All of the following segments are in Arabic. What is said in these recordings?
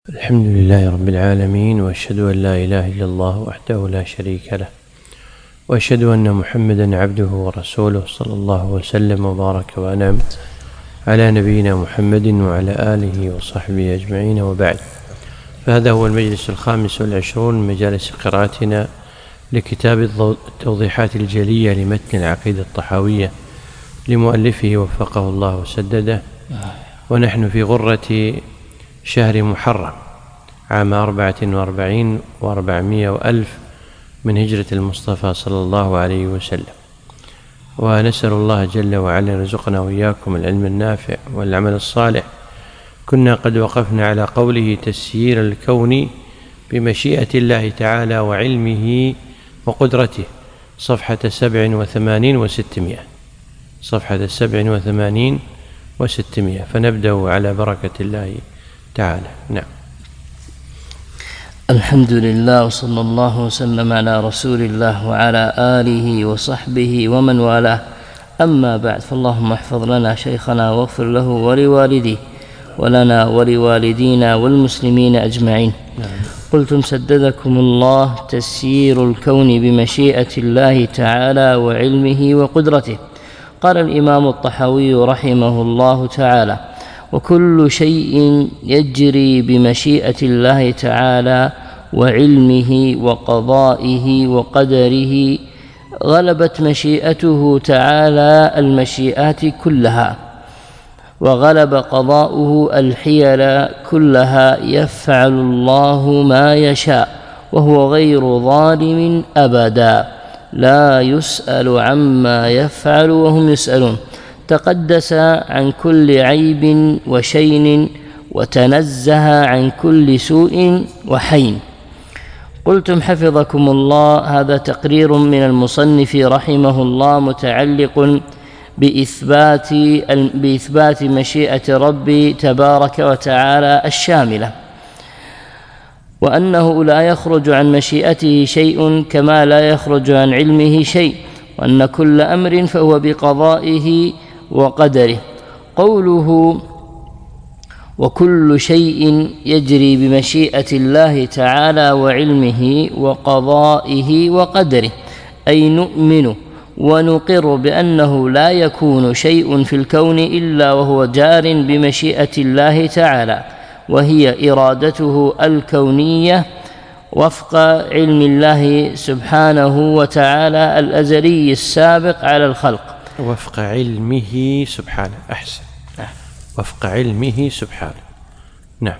الحمد لله رب العالمين، وأشهد أن لا إله إلا الله وحده لا شريك له، وأشهد أن محمدا عبده ورسوله، صلى الله وسلم وبارك وأنعم على نبينا محمد وعلى آله وصحبه أجمعين، وبعد. فهذا هو المجلس 25 من مجالس قراءتنا لكتاب التوضيحات الجلية لمتن العقيدة الطحاوية لمؤلفه وفقه الله وسدده. ونحن في غرة شهر محرم عام 44 و400 وألف من هجرة المصطفى صلى الله عليه وسلم، ونسأل الله جل وعلا يرزقنا وإياكم العلم النافع والعمل الصالح. كنا قد وقفنا على قوله: تسيير الكون بمشيئة الله تعالى وعلمه وقدرته، صفحة 87 و600، صفحة 87 و600. فنبدأ على بركة الله تعالى. نعم. الحمد لله، وصلى الله وسلم على رسول الله وعلى آله وصحبه ومن والاه. أما بعد، فاللهم احفظ لنا شيخنا واغفر له ولوالديه ولنا ولوالدينا والمسلمين أجمعين. قلتم سددكم الله: تسيير الكون بمشيئة الله تعالى وعلمه وقدرته. قال الإمام الطحاوي رحمه الله تعالى: وكل شيء يجري بمشيئة الله تعالى وعلمه وقضائه وقدره. غلبت مشيئته تعالى المشيئات كلها، وغلب قضاؤه الحيل كلها. يفعل الله ما يشاء وهو غير ظالم أبدا، لا يسأل عما يفعل وهم يسألون. تقدس عن كل عيب وشين، وتنزه عن كل سوء وحين. قلتم حفظكم الله: هذا تقرير من المصنف رحمه الله متعلق بإثبات مشيئة ربي تبارك وتعالى الشاملة، وأنه لا يخرج عن مشيئته شيء كما لا يخرج عن علمه شيء، وأن كل أمر فهو بقضائه وقدره. قوله وكل شيء يجري بمشيئة الله تعالى وعلمه وقضائه وقدره، أي نؤمن ونقر بأنه لا يكون شيء في الكون إلا وهو جار بمشيئة الله تعالى، وهي إرادته الكونية وفق علم الله سبحانه وتعالى الأزلي السابق على الخلق. وفق علمه سبحانه. أحسن. وفق علمه سبحانه. نعم.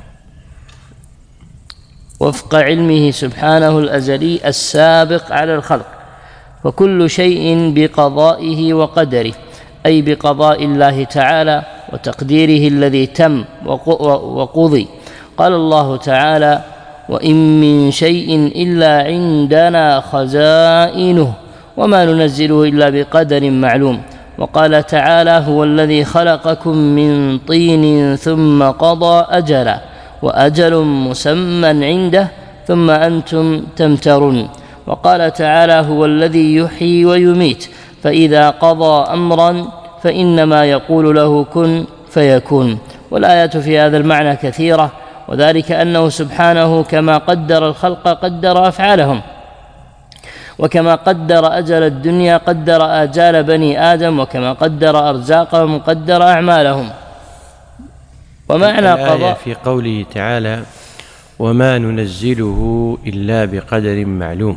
وفق علمه سبحانه الأزلي السابق على الخلق. وكل شيء بقضائه وقدره، أي بقضاء الله تعالى وتقديره الذي تم وقضي. قال الله تعالى: وإن من شيء إلا عندنا خزائنه وما ننزله إلا بقدر معلوم. وقال تعالى: هو الذي خلقكم من طين ثم قضى أجلا وأجل مسمى عنده ثم أنتم تمترون. وقال تعالى: هو الذي يحيي ويميت، فإذا قضى أمرا فإنما يقول له كن فيكون. والآيات في هذا المعنى كثيرة، وذلك أنه سبحانه كما قدر الخلق قدر أفعالهم، وكما قدر أجل الدنيا قدر آجال بني آدم، وكما قدر أرزاقهم قدر أعمالهم. ومعنى قضاء في قوله تعالى: وما ننزله إلا بقدر معلوم.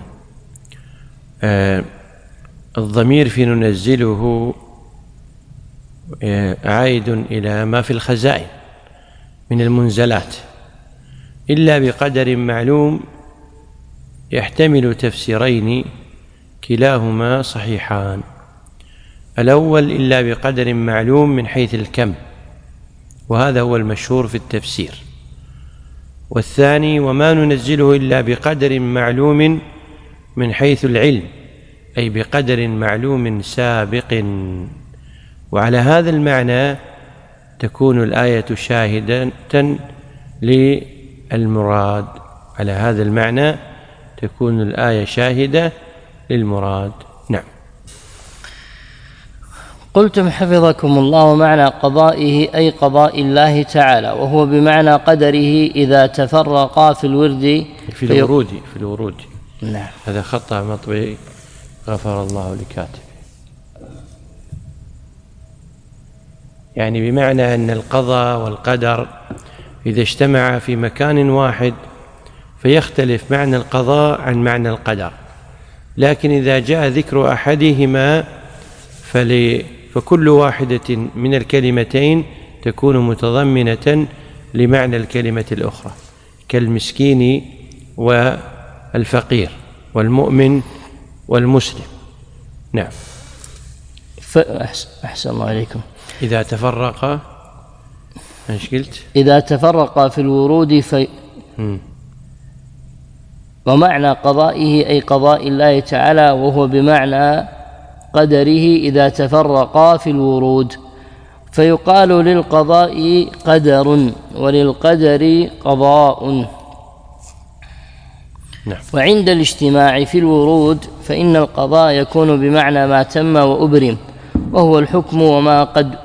الضمير في ننزله عائد إلى ما في الخزائن من المنزلات. إلا بقدر معلوم يحتمل تفسيرين كلاهما صحيحان. الأول: إلا بقدر معلوم من حيث الكم، وهذا هو المشهور في التفسير. والثاني: وما ننزله إلا بقدر معلوم من حيث العلم، أي بقدر معلوم سابق. وعلى هذا المعنى تكون الآية شاهدة للمراد. على هذا المعنى تكون الآية شاهدة للمراد. نعم. قلتم حفظكم الله معنى قضائه أي قضاء الله تعالى، وهو بمعنى قدره إذا تفرقا في الورد في الورود. نعم. هذا خطأ مطبعي غفر الله لكاتبه. يعني بمعنى أن القضاء والقدر إذا اجتمع في مكان واحد فيختلف معنى القضاء عن معنى القدر، لكن إذا جاء ذكر أحدهما فكل واحدة من الكلمتين تكون متضمنة لمعنى الكلمة الأخرى، كالمسكين والفقير والمؤمن والمسلم. نعم. أحسن الله عليكم. إذا تفرق، ايش قلت؟ إذا تفرق في الورود ومعنى قضائه أي قضاء الله تعالى، وهو بمعنى قدره إذا تفرقا في الورود، فيقال للقضاء قدر وللقدر قضاء. نعم. وعند الاجتماع في الورود فإن القضاء يكون بمعنى ما تم وأبرم، وهو الحكم وما قد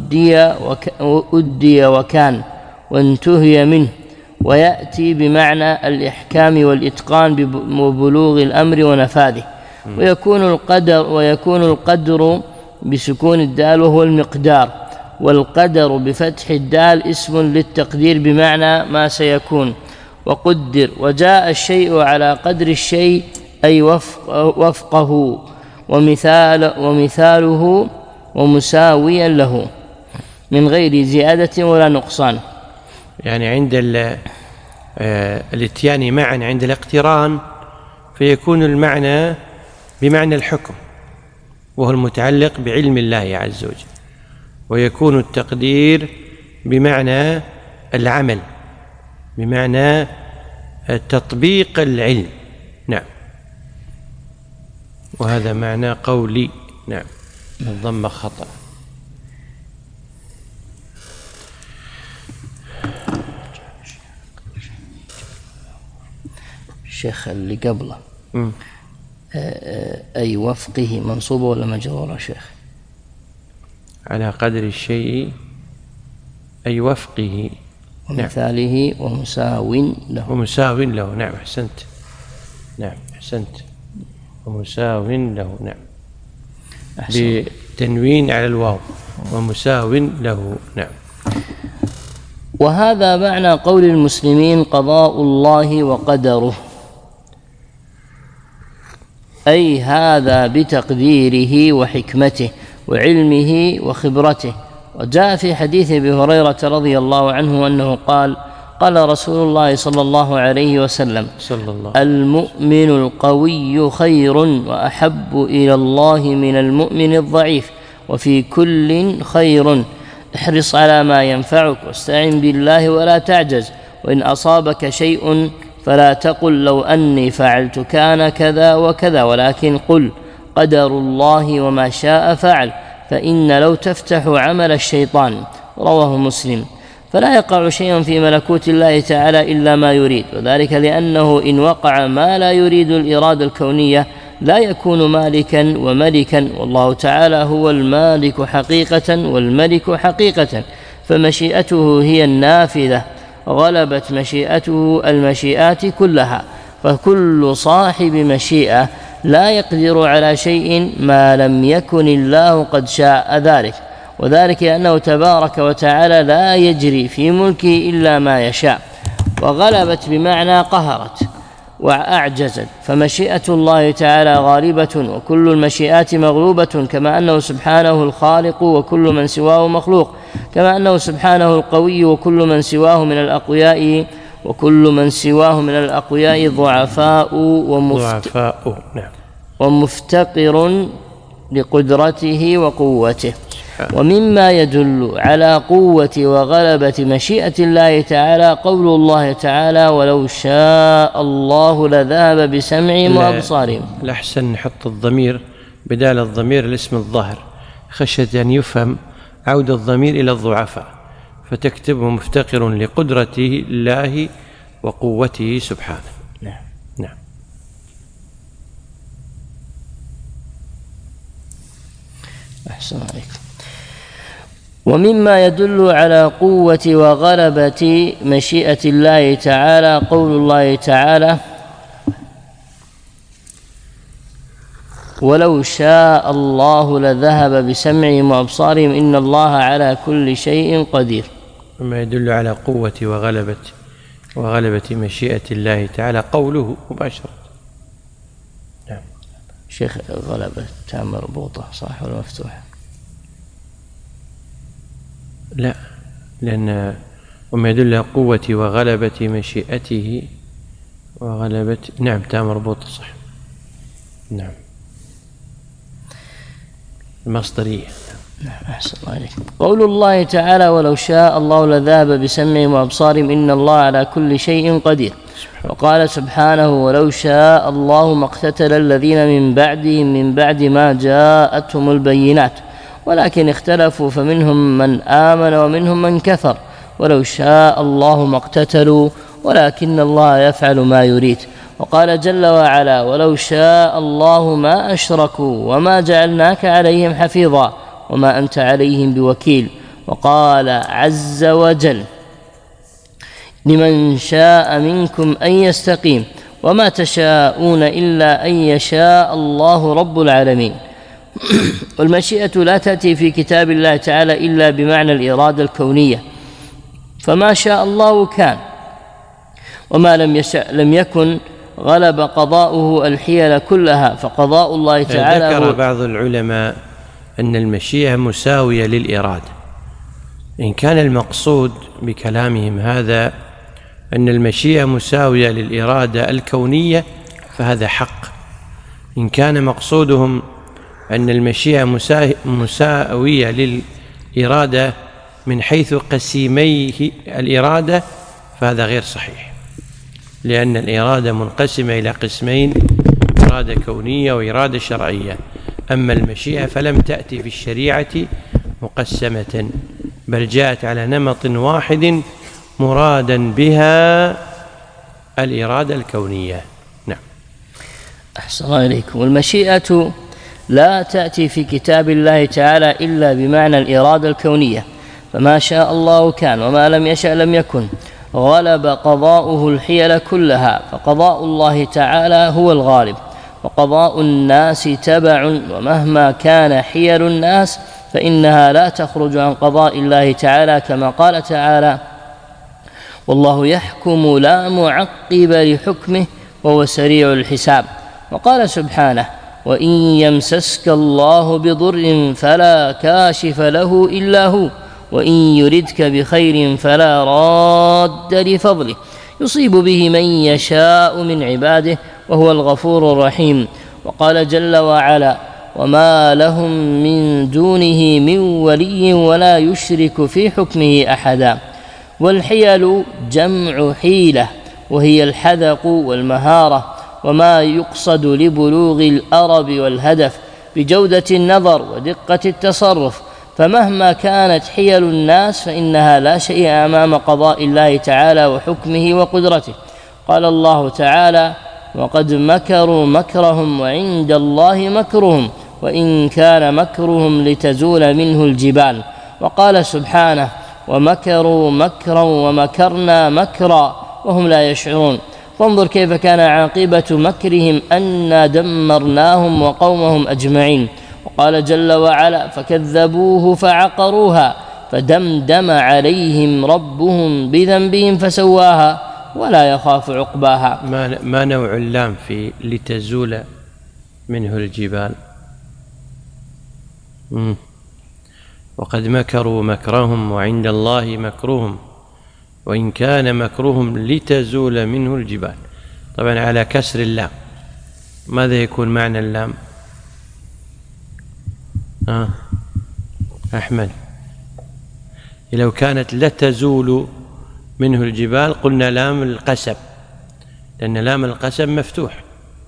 أدي وكان وانتهي منه، ويأتي بمعنى الإحكام والإتقان وبلوغ الأمر ونفاذه. ويكون القدر بسكون الدال وهو المقدار، والقدر بفتح الدال اسم للتقدير بمعنى ما سيكون. وقدر، وجاء الشيء على قدر الشيء أي وفقه، ومثاله ومساويا له من غير زيادة ولا نقصان. يعني عند الاتيان معا عند الاقتران فيكون المعنى بمعنى الحكم وهو المتعلق بعلم الله عز وجل، ويكون التقدير بمعنى العمل بمعنى تطبيق العلم. نعم. وهذا معنى قولي. نعم. الضمة خطأ. الشيخ اللي قبله أي وفقه منصوبة ولا مجرورة شيخ؟ على قدر الشيء أي وفقه ومثاله ومساو له. نعم أحسنت. نعم أحسنت. ومساو له. نعم. بتنوين على الواو ومساو له. نعم. وهذا معنى قول المسلمين قضاء الله وقدره، أي هذا بتقديره وحكمته وعلمه وخبرته. وجاء في حديث أبي هريرة رضي الله عنه أنه قال رسول الله صلى الله عليه وسلم: المؤمن القوي خير وأحب إلى الله من المؤمن الضعيف، وفي كل خير، احرص على ما ينفعك واستعن بالله ولا تعجز، وإن أصابك شيء فلا تقل لو أني فعلت كان كذا وكذا، ولكن قل قدر الله وما شاء فعل، فإن لو تفتح عمل الشيطان. رواه مسلم. فلا يقع شيء في ملكوت الله تعالى إلا ما يريد، وذلك لأنه إن وقع ما لا يريد الإرادة الكونية لا يكون مالكا وملكا، والله تعالى هو المالك حقيقة والملك حقيقة، فمشيئته هي النافذة، غلبت مشيئته المشيئات كلها، فكل صاحب مشيئة لا يقدر على شيء ما لم يكن الله قد شاء ذلك، وذلك أنه تبارك وتعالى لا يجري في ملكه إلا ما يشاء. وغلبت بمعنى قهرت وأعجزت، فمشيئة الله تعالى غالبة، وكل المشيئات مغلوبة، كما أنه سبحانه الخالق وكل من سواه مخلوق، كما أنه سبحانه القوي وكل من سواه من الأقوياء ضعفاء ومفتقر لقدرته وقوته. ومما يدل على قوة وغلبة مشيئة الله تعالى قول الله تعالى: ولو شاء الله لذهب بسمعهم وأبصارهم. الأحسن نحط الضمير بدال الضمير الاسم الظاهر خشية أن يفهم عود الضمير إلى الضعفاء، فتكتب مفتقر لقدرته الله وقوته سبحانه. نعم. نعم. أحسن عليكم. ومما يدل على قوة وغلبة مشيئة الله تعالى قول الله تعالى: ولو شاء الله لذهب بسمعهم وأبصارهم إن الله على كل شيء قدير. مما يدل على قوة وغلبة مشيئة الله تعالى قوله مباشرة. نعم. شيخ غلبة تاء مربوطة صح ولا مفتوحة؟ لا، لأن وما يدل على قوة وغلبة مشيئته وغلبة، نعم تاء مربوطة صح. نعم المصدرية. نعم أحسن الله عليك. قول الله تعالى: ولو شاء الله لذهب بسمعهم وأبصارهم إن الله على كل شيء قدير. وقال سبحانه: ولو شاء الله ما اقتتل الذين من بعدهم من بعد ما جاءتهم البينات ولكن اختلفوا فمنهم من آمن ومنهم من كفر ولو شاء الله ما اقتتلوا ولكن الله يفعل ما يريد. وقال جل وعلا: ولو شاء الله ما أشركوا وما جعلناك عليهم حفيظا وما أنت عليهم بوكيل. وقال عز وجل: لمن شاء منكم أن يستقيم وما تشاءون إلا أن يشاء الله رب العالمين. والمشيئة لا تأتي في كتاب الله تعالى إلا بمعنى الإرادة الكونية، فما شاء الله كان وما لم يشاء لم يكن، غلب قضاؤه الحيل كلها، فقضاء الله تعالى ذكر بعض العلماء أن المشيئة مساوية للإرادة. إن كان المقصود بكلامهم هذا أن المشيئة مساوية للإرادة الكونية فهذا حق. إن كان مقصودهم أن المشيئة مساوية للإرادة من حيث قسيميه الإرادة فهذا غير صحيح، لأن الإرادة منقسمة إلى قسمين: إرادة كونية وإرادة شرعية. أما المشيئة فلم تأتي في الشريعة مقسمة، بل جاءت على نمط واحد مرادا بها الإرادة الكونية. نعم أحسن الله إليكم. والمشيئة لا تأتي في كتاب الله تعالى إلا بمعنى الإرادة الكونية، فما شاء الله كان وما لم يشأ لم يكن، غلب قضاؤه الحيل كلها، فقضاء الله تعالى هو الغالب، وقضاء الناس تبع، ومهما كان حيل الناس فإنها لا تخرج عن قضاء الله تعالى، كما قال تعالى: والله يحكم لا معقب لحكمه وهو سريع الحساب. وقال سبحانه: وإن يمسسك الله بضر فلا كاشف له إلا هو وإن يردك بخير فلا راد لفضله يصيب به من يشاء من عباده وهو الغفور الرحيم. وقال جل وعلا: وما لهم من دونه من ولي ولا يشرك في حكمه أحدا. والحيل جمع حيلة، وهي الحذق والمهارة، وما يقصد لبلوغ الأرب والهدف بجودة النظر ودقة التصرف. فمهما كانت حيل الناس فإنها لا شيء أمام قضاء الله تعالى وحكمه وقدرته. قال الله تعالى: وقد مكروا مكرهم وعند الله مكرهم وإن كان مكرهم لتزول منه الجبال. وقال سبحانه: ومكروا مكرا ومكرنا مكرا وهم لا يشعرون. فانظر كيف كان عاقبة مكرهم أنا دمرناهم وقومهم أجمعين. وقال جل وعلا: فكذبوه فعقروها فدمدم عليهم ربهم بذنبهم فسواها ولا يخاف عقباها. ما نوع اللام في لتزول منه الجبال؟ وقد مكروا مكرهم وعند الله مكرهم وإن كان مكرهم لتزول منه الجبال. طبعا على كسر اللام. ماذا يكون معنى اللام؟ أحمد، لو كانت لتزول منه الجبال قلنا لام القسم، لأن لام القسم مفتوح.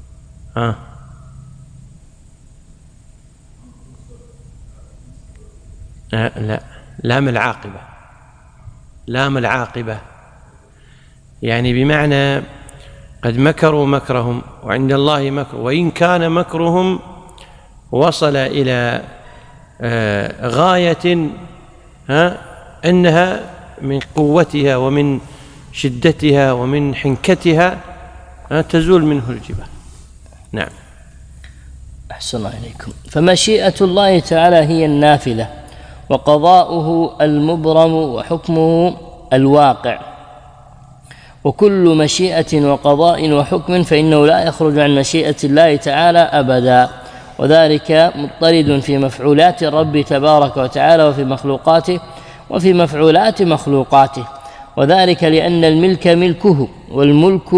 لا، لام العاقبة. لام العاقبة يعني بمعنى قد مكروا مكرهم وعند الله مكر وإن كان مكرهم وصل إلى غاية أنها من قوتها ومن شدتها ومن حنكتها تزول منه الجبال. نعم. أحسن الله إليكم. فمشيئة الله تعالى هي النافلة، وقضاؤه المبرم، وحكمه الواقع. وكل مشيئة وقضاء وحكم فإنه لا يخرج عن مشيئة الله تعالى أبدا، وذلك مضطرد في مفعولات الرب تبارك وتعالى وفي مخلوقاته وفي مفعولات مخلوقاته، وذلك لأن الملك ملكه والملك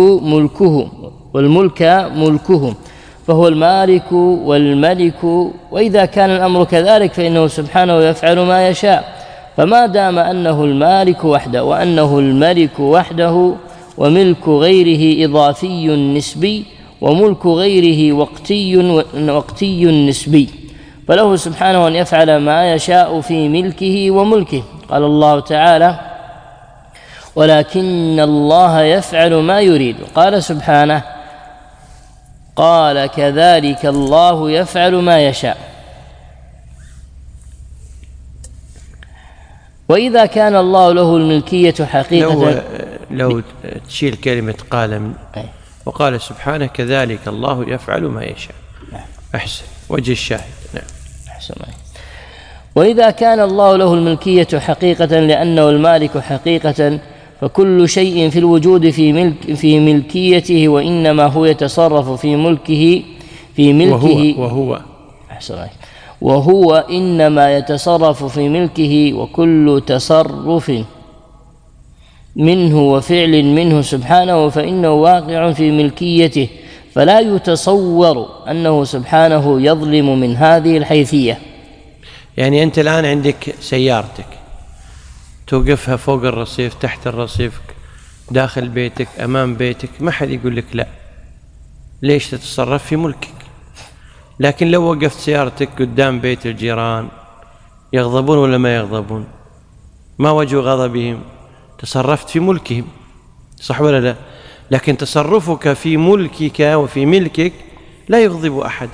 ملكه، فهو المالك والملك. وإذا كان الأمر كذلك فإنه سبحانه يفعل ما يشاء، فما دام أنه المالك وحده وأنه الملك وحده، وملك غيره إضافي نسبي، وملك غيره وقتي نسبي، فله سبحانه أن يفعل ما يشاء في ملكه وملكه. قال الله تعالى: ولكن الله يفعل ما يريد. قال سبحانه: قال كذلك الله يفعل ما يشاء. وإذا كان الله له الملكية حقيقة، لو تشيل كلمة قال وقال سبحانه كذلك الله يفعل ما يشاء. أحسن، وجه الشاهد. نعم. أحسن. وإذا كان الله له الملكية حقيقة لأنه المالك حقيقة، فكل شيء في الوجود في ملكيته، وإنما هو يتصرف في ملكه وهو إنما يتصرف في ملكه، وكل تصرف منه وفعل منه سبحانه فإنه واقع في ملكيته، فلا يتصور أنه سبحانه يظلم من هذه الحيثية. يعني أنت الآن عندك سيارتك، توقفها فوق الرصيف، تحت الرصيف، داخل بيتك، أمام بيتك، ما حد يقول لك لا. ليش؟ تتصرف في ملكك. لكن لو وقفت سيارتك قدام بيت الجيران، يغضبون ولا ما يغضبون؟ ما وجه غضبهم؟ تصرفت في ملكهم، صح ولا لا؟ لكن تصرفك في ملكك وفي ملكك لا يغضب أحد،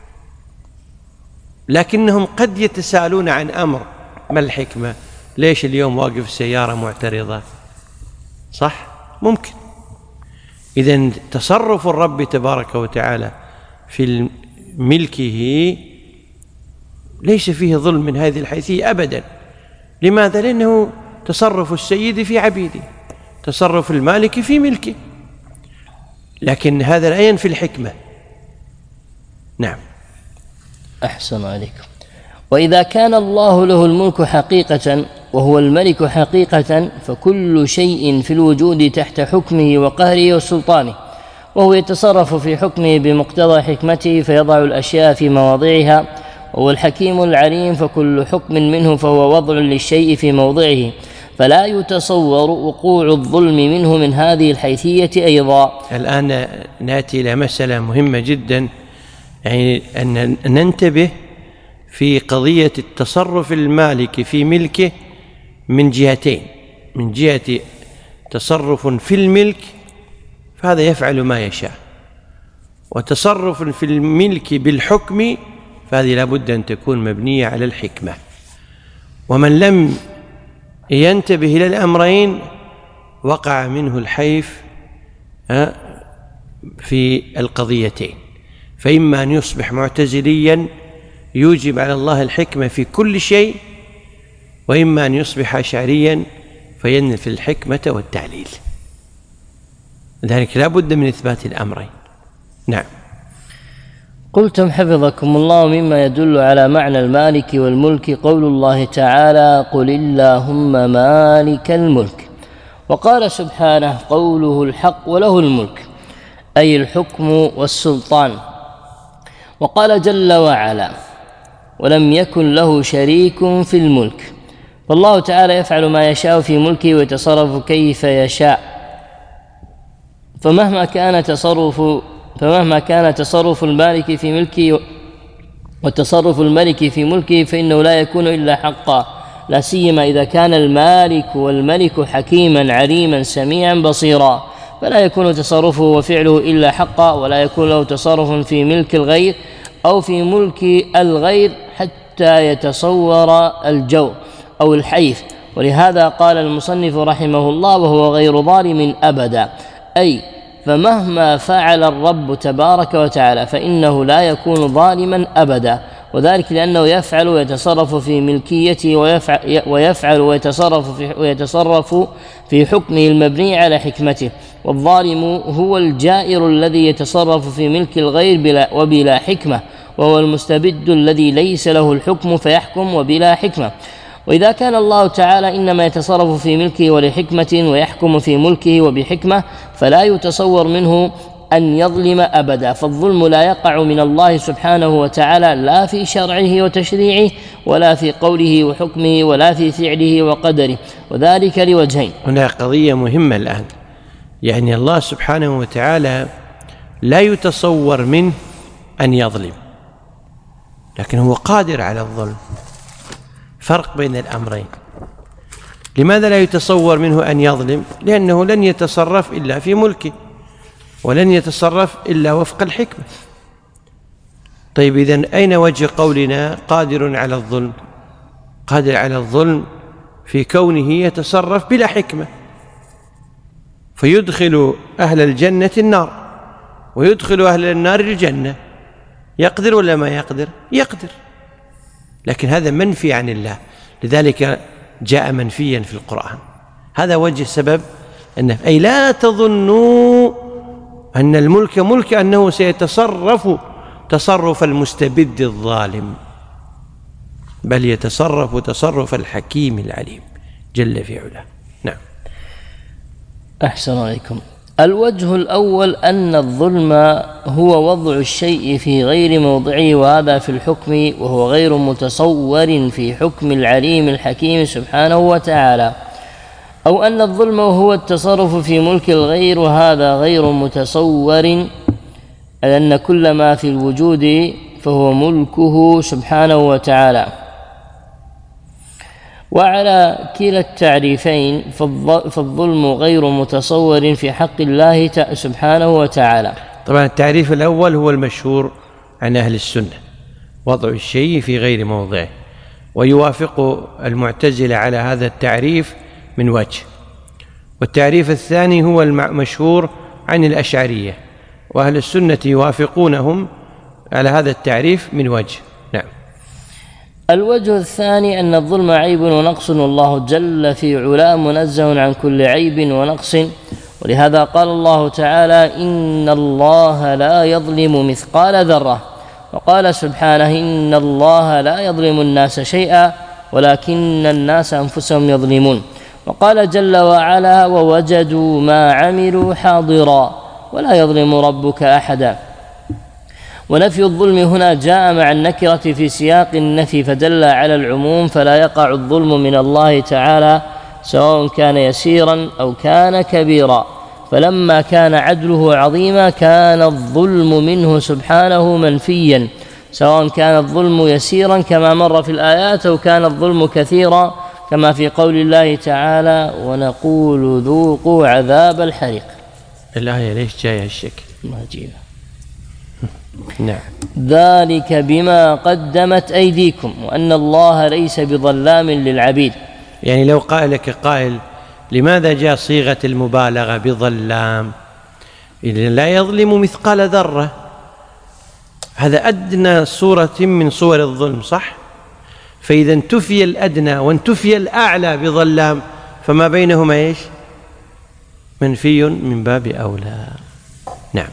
لكنهم قد يتساءلون عن أمر: ما الحكمة؟ ليش اليوم واقف سيارة معترضة؟ صح؟ ممكن. إذن تصرف الرب تبارك وتعالى في ملكه ليس فيه ظلم من هذه الحيثية أبدا. لماذا؟ لأنه تصرف السيد في عبيده، تصرف المالك في ملكه، لكن هذا لا ينفي الحكمة. نعم. أحسن عليكم. وإذا كان الله له الملك حقيقة وهو الملك حقيقة، فكل شيء في الوجود تحت حكمه وقهره وسلطانه، وهو يتصرف في حكمه بمقتضى حكمته فيضع الأشياء في مواضعها، وهو الحكيم العليم، فكل حكم منه فهو وضع للشيء في موضعه، فلا يتصور وقوع الظلم منه من هذه الحيثية أيضا. الآن نأتي إلى مسألة مهمة جدا، يعني أن ننتبه في قضية التصرف المالك في ملكه من جهتين: من جهة تصرف في الملك فهذا يفعل ما يشاء، وتصرف في الملك بالحكم فهذه لابد أن تكون مبنية على الحكمة. ومن لم ينتبه إلى الأمرين وقع منه الحيف في القضيتين، فإما أن يصبح معتزليا يوجب على الله الحكمة في كل شيء، وإما أن يصبح أشعريا فينفي الحكمة والتعليل. لذلك لا بد من إثبات الأمرين. نعم. قلتم حفظكم الله: مما يدل على معنى المالك والملك قول الله تعالى: قل اللهم مالك الملك. وقال سبحانه: قوله الحق وله الملك، أي الحكم والسلطان. وقال جل وعلا: ولم يكن له شريك في الملك. فالله تعالى يفعل ما يشاء في ملكه ويتصرف كيف يشاء، فمهما كان تصرف المالك في ملكه وتصرف الملك في ملكه فإنه لا يكون إلا حقا، لا سيما إذا كان المالك والملك حكيما عليما سميعا بصيرا، فلا يكون تصرفه وفعله إلا حقا، ولا يكون له تصرف في ملك الغير أو في ملك الغير حتى يتصور الجور أو الحيف. ولهذا قال المصنف رحمه الله: وهو غير ظالم أبدا، أي فمهما فعل الرب تبارك وتعالى فإنه لا يكون ظالما أبدا، وذلك لأنه يفعل ويتصرف في ملكيته ويفعل ويتصرف في حكمه المبني على حكمته. والظالم هو الجائر الذي يتصرف في ملك الغير وبلا حكمة، وهو المستبد الذي ليس له الحكم فيحكم وبلا حكمة. وإذا كان الله تعالى إنما يتصرف في ملكه ولحكمة ويحكم في ملكه وبحكمة، فلا يتصور منه أن يظلم أبدا، فالظلم لا يقع من الله سبحانه وتعالى لا في شرعه وتشريعه ولا في قوله وحكمه ولا في فعله وقدره، وذلك لوجهين. هنا قضية مهمة الآن، يعني الله سبحانه وتعالى لا يتصور منه أن يظلم، لكن هو قادر على الظلم. فرق بين الأمرين. لماذا لا يتصور منه أن يظلم؟ لأنه لن يتصرف إلا في ملكه، ولن يتصرف إلا وفق الحكمة. طيب إذن أين وجه قولنا قادر على الظلم؟ قادر على الظلم في كونه يتصرف بلا حكمة، فيدخل أهل الجنة النار ويدخل أهل النار الجنة. يقدر ولا ما يقدر؟ يقدر، لكن هذا منفي عن الله، لذلك جاء منفيا في القرآن. هذا وجه سبب أنه أي لا تظنوا أن الملك ملك أنه سيتصرف تصرف المستبد الظالم، بل يتصرف تصرف الحكيم العليم جل في علاه. نعم. أحسن عليكم. الوجه الأول أن الظلم هو وضع الشيء في غير موضعه، وهذا في الحكم، وهو غير متصور في حكم العليم الحكيم سبحانه وتعالى. أو أن الظلم هو التصرف في ملك الغير، وهذا غير متصور، لأن كل ما في الوجود فهو ملكه سبحانه وتعالى. وعلى كلا التعريفين فالظلم غير متصور في حق الله سبحانه وتعالى. طبعا التعريف الأول هو المشهور عن أهل السنة، وضع الشيء في غير موضعه، ويوافق المعتزلة على هذا التعريف من وجه. والتعريف الثاني هو المشهور عن الأشعرية، وأهل السنة يوافقونهم على هذا التعريف من وجه. نعم. الوجه الثاني أن الظلم عيب ونقص، والله جل في علاه منزه عن كل عيب ونقص. ولهذا قال الله تعالى: إن الله لا يظلم مثقال ذرة. وقال سبحانه: إن الله لا يظلم الناس شيئا ولكن الناس أنفسهم يظلمون. وقال جل وعلا: ووجدوا ما عملوا حاضرا ولا يظلم ربك أحدا. ونفي الظلم هنا جاء مع النكرة في سياق النفي فدل على العموم، فلا يقع الظلم من الله تعالى سواء كان يسيرا أو كان كبيرا. فلما كان عدله عظيما كان الظلم منه سبحانه منفيا، سواء كان الظلم يسيرا كما مر في الآيات أو كان الظلم كثيرا كما في قول الله تعالى: ونقول ذوقوا عذاب الحريق. الآية ليش جاية الشك؟ ما جيبه. نعم. ذلك بما قدمت أيديكم وأن الله ليس بظلام للعبيد. يعني لو قال لك قائل: لماذا جاء صيغة المبالغة بظلام؟ إذا لا يظلم مثقال ذرة، هذا أدنى صورة من صور الظلم، صح؟ فإذا انتفي الأدنى وانتفي الأعلى بظلام، فما بينهما إيش؟ منفي من باب أولى. نعم.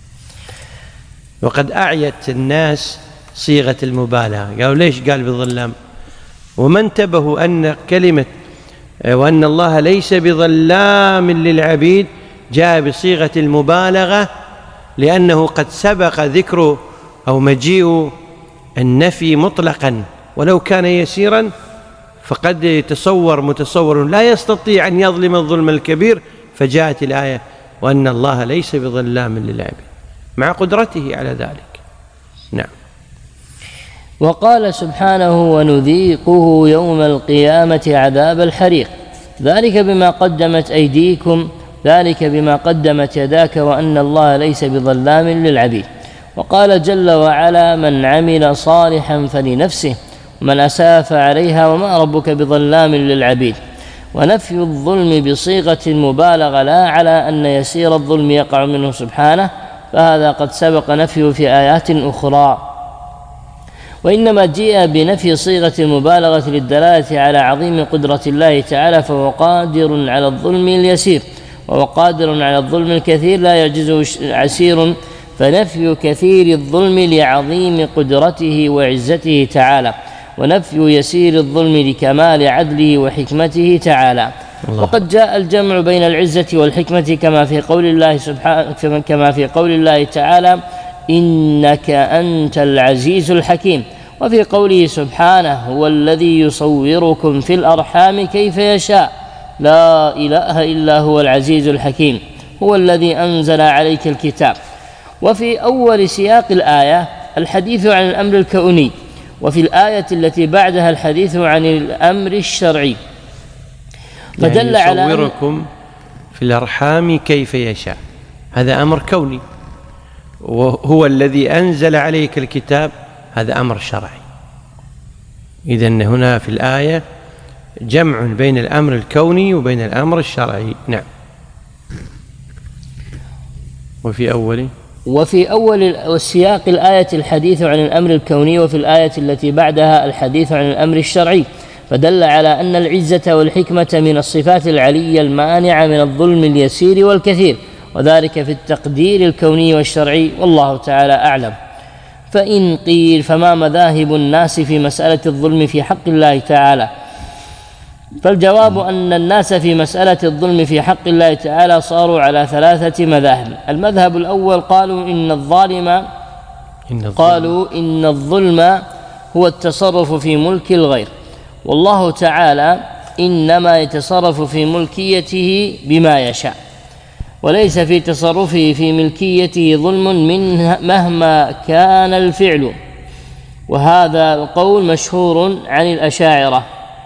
وقد أعيت الناس صيغة المبالغة، قالوا ليش قال بظلام؟ وما انتبهوا أن كلمة وأن الله ليس بظلام للعبيد جاء بصيغة المبالغة، لأنه قد سبق ذكر أو مجيء النفي مطلقا، ولو كان يسيرا فقد يتصور متصور لا يستطيع أن يظلم الظلم الكبير، فجاءت الآية: وأن الله ليس بظلام للعبيد، مع قدرته على ذلك. نعم. وقال سبحانه: ونذيقه يوم القيامة عذاب الحريق. ذلك بما قدمت أيديكم، ذلك بما قدمت يداك وأن الله ليس بظلام للعبيد. وقال جل وعلا: من عمل صالحا فلنفسه من أساف عليها وما ربك بظلام للعبيد. ونفي الظلم بصيغة المبالغة لا على أن يسير الظلم يقع منه سبحانه، فهذا قد سبق نفيه في آيات أخرى. وإنما جاء بنفي صيغة المبالغة للدلالة على عظيم قدرة الله تعالى، فهو قادر على الظلم اليسير وهو قادر على الظلم الكثير لا يعجزه عسير، فنفي كثير الظلم لعظيم قدرته وعزته تعالى، ونفي يسير الظلم لكمال عدله وحكمته تعالى. وقد جاء الجمع بين العزة والحكمة كما في قول الله تعالى: إنك أنت العزيز الحكيم، وفي قوله سبحانه: هو الذي يصوركم في الأرحام كيف يشاء، لا إله إلا هو العزيز الحكيم، هو الذي أنزل عليك الكتاب. وفي أول سياق الآية الحديث عن الأمر الكوني، وفي الآية التي بعدها الحديث عن الأمر الشرعي، فدل على يصوركم في الأرحام كيف يشاء، هذا أمر كوني، وهو الذي أنزل عليك الكتاب، هذا أمر شرعي. إذن هنا في الآية جمع بين الأمر الكوني وبين الأمر الشرعي. نعم. وفي أول السياق الآية الحديث عن الأمر الكوني، وفي الآية التي بعدها الحديث عن الأمر الشرعي، فدل على أن العزة والحكمة من الصفات العلية المانعة من الظلم اليسير والكثير، وذلك في التقدير الكوني والشرعي، والله تعالى أعلم. فإن قيل فما مذاهب الناس في مسألة الظلم في حق الله تعالى؟ فالجواب أن الناس في مسألة الظلم في حق الله تعالى صاروا على 3 مذاهب. المذهب الأول قالوا إن الظلم هو التصرف في ملك الغير، والله تعالى إنما يتصرف في ملكيته بما يشاء، وليس في تصرفه في ملكيته ظلم منه مهما كان الفعل، وهذا القول مشهور عن الأشاعرة.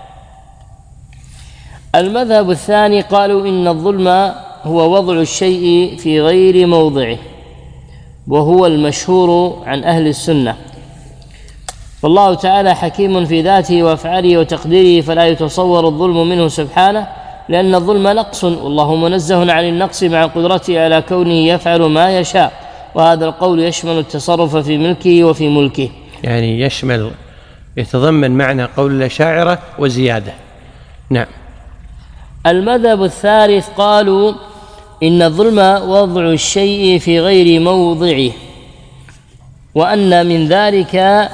المذهب الثاني قالوا إن الظلم هو وضع الشيء في غير موضعه، وهو المشهور عن أهل السنة، فالله تعالى حكيم في ذاته وأفعاله وتقديره، فلا يتصور الظلم منه سبحانه، لأن الظلم نقص، والله منزه عن النقص مع قدرته على كونه يفعل ما يشاء. وهذا القول يشمل التصرف في ملكه وفي ملكه، يعني يتضمن معنى قول الأشاعرة وزيادة. نعم. المذهب الثالث قالوا إن الظلم وضع الشيء في غير موضعه، وأن من ذلك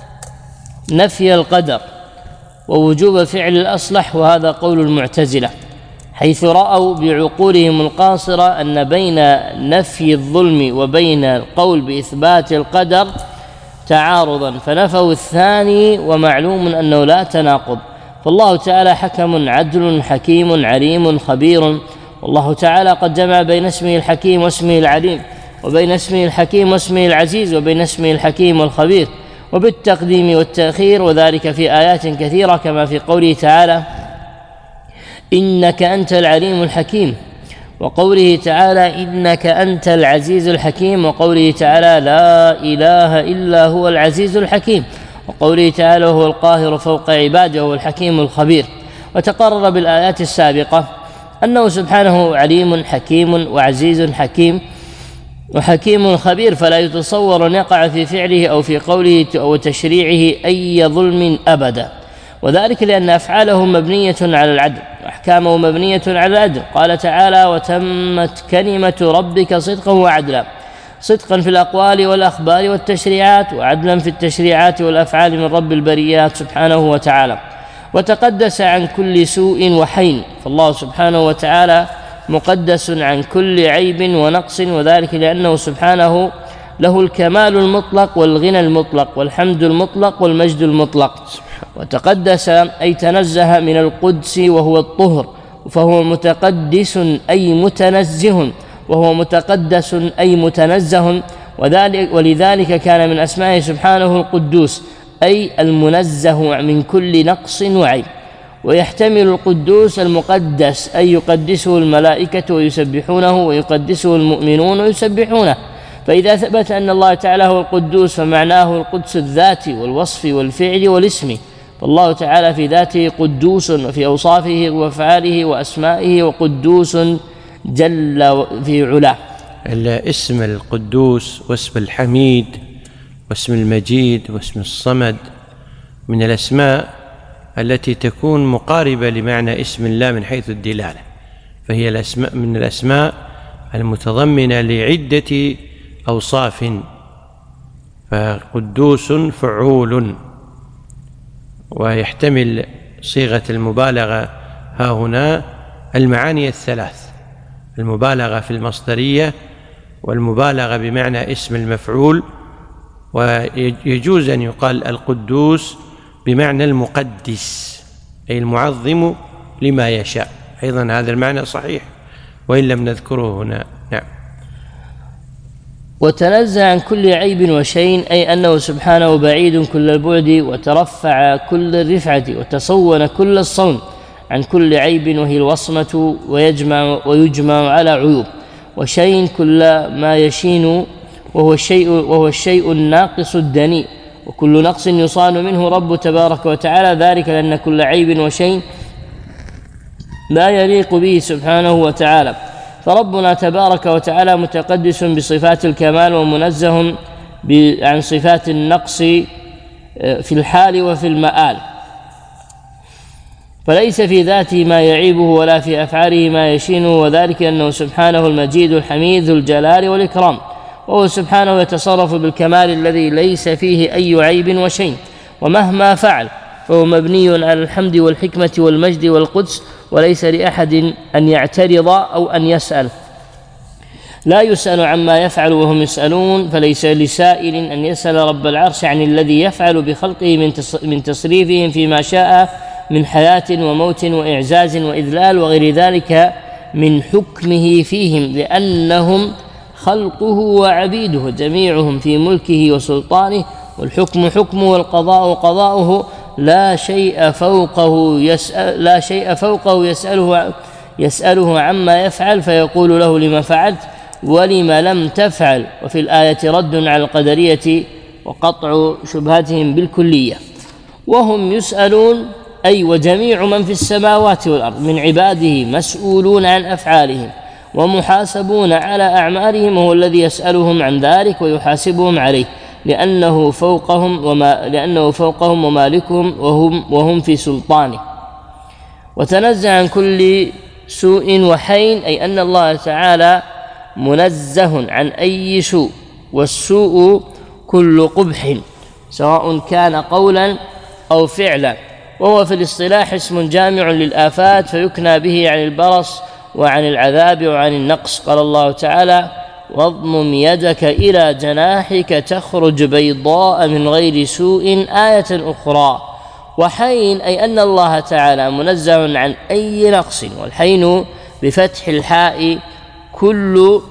نفي القدر ووجوب فعل الأصلح، وهذا قول المعتزلة، حيث رأوا بعقولهم القاصرة أن بين نفي الظلم وبين القول بإثبات القدر تعارضا، فنفوا الثاني، ومعلوم أنه لا تناقض، فالله تعالى حكم عدل حكيم عليم خبير، والله تعالى قد جمع بين اسمه الحكيم واسمه العليم، وبين اسمه الحكيم واسمه العزيز، وبين اسمه الحكيم والخبير، وبالتقديم والتأخير، وذلك في آيات كثيرة، كما في قوله تعالى: إنك أنت العليم الحكيم، وقوله تعالى: إنك أنت العزيز الحكيم، وقوله تعالى: لا إله إلا هو العزيز الحكيم، وقوله تعالى: هو القاهر فوق عباده وهو الحكيم الخبير. وتقرر بالآيات السابقة أنه سبحانه عليم حكيم وعزيز حكيم وحكيم خبير، فلا يتصور أن يقع في فعله أو في قوله أو تشريعه أي ظلم أبدا، وذلك لأن أفعاله مبنية على العدل وأحكامه مبنية على العدل. قال تعالى: وتمت كلمة ربك صدقا وعدلا، صدقا في الأقوال والأخبار والتشريعات، وعدلا في التشريعات والأفعال من رب البريات سبحانه وتعالى، وتقدس عن كل سوء وحين، فالله سبحانه وتعالى مقدس عن كل عيب ونقص، وذلك لأنه سبحانه له الكمال المطلق والغنى المطلق والحمد المطلق والمجد المطلق. وتقدس أي تنزه من القدس وهو الطهر، فهو متقدس أي متنزه، وهو متقدس أي متنزه، ولذلك كان من أسمائه سبحانه القدوس أي المنزه من كل نقص وعيب. ويحتمل القدوس المقدس أي يقدسه الملائكة ويسبحونه، ويقدسه المؤمنون ويسبحونه. فإذا ثبت أن الله تعالى هو القدوس، فمعناه القدس الذات والوصف والفعل والاسم، فالله تعالى في ذاته قدوس، وفي أوصافه وأفعاله وأسمائه وقدوس جل في علاه. اسم القدوس واسم الحميد واسم المجيد واسم الصمد من الأسماء التي تكون مقاربة لمعنى اسم الله من حيث الدلالة، فهي الأسماء من الأسماء المتضمنة لعدة أوصاف، فقدوس فعول، ويحتمل صيغة المبالغة ها هنا المعاني الثلاث: المبالغة في المصدرية، والمبالغة بمعنى اسم المفعول، ويجوز أن يقال القدوس بمعنى المقدس أي المعظم لما يشاء، أيضا هذا المعنى صحيح وإن لم نذكره هنا. نعم. وتنزه عن كل عيب وشين، أي أنه سبحانه بعيد كل البعد، وترفع كل الرفعة، وتصون كل الصون عن كل عيب وهي الوصمة، ويجمع على عيوب. وشين كل ما يشين وهو الشيء الناقص الدنيء، وكل نقص يصان منه رب تبارك وتعالى، ذلك لأن كل عيب وشين لا يليق به سبحانه وتعالى. فربنا تبارك وتعالى متقدس بصفات الكمال، ومنزه عن صفات النقص في الحال وفي المآل، فليس في ذاته ما يعيبه ولا في أفعاله ما يشينه، وذلك أنه سبحانه المجيد الحميد ذو الجلال والإكرام، وهو سبحانه يتصرف بالكمال الذي ليس فيه أي عيب وشين، ومهما فعل فهو مبني على الحمد والحكمة والمجد والقدس، وليس لأحد أن يعترض أو أن يسأل. لا يسأل عما يفعل وهم يسألون، فليس لسائل أن يسأل رب العرش عن الذي يفعل بخلقه من تصريفهم فيما شاء من حياة وموت وإعزاز وإذلال وغير ذلك من حكمه فيهم، لأنهم خلقه وعبيده جميعهم في ملكه وسلطانه، والحكم حكمه والقضاء قضاؤه، لا شيء فوقه يسأله عما يفعل، فيقول له لما فعلت ولما لم تفعل. وفي الآية رد على القدرية وقطع شبهاتهم بالكلية. وهم يسألون، أي وجميع من في السماوات والأرض من عباده مسؤولون عن أفعالهم ومحاسبون على أعمالهم، وهو الذي يسألهم عن ذلك ويحاسبهم عليه، لأنه فوقهم ومالكهم وهم في سلطانه. وتنزه عن كل سوء وحين، أي أن الله تعالى منزه عن أي سوء، والسوء كل قبح سواء كان قولا أو فعلا، وهو في الاصطلاح اسم جامع للآفات، فيكنى به عن البرص وعن العذاب وعن النقص. قال الله تعالى: واضمم يدك إلى جناحك تخرج بيضاء من غير سوء، آية أخرى. وحين، أي أن الله تعالى منزه عن أي نقص، والحين بفتح الحاء كل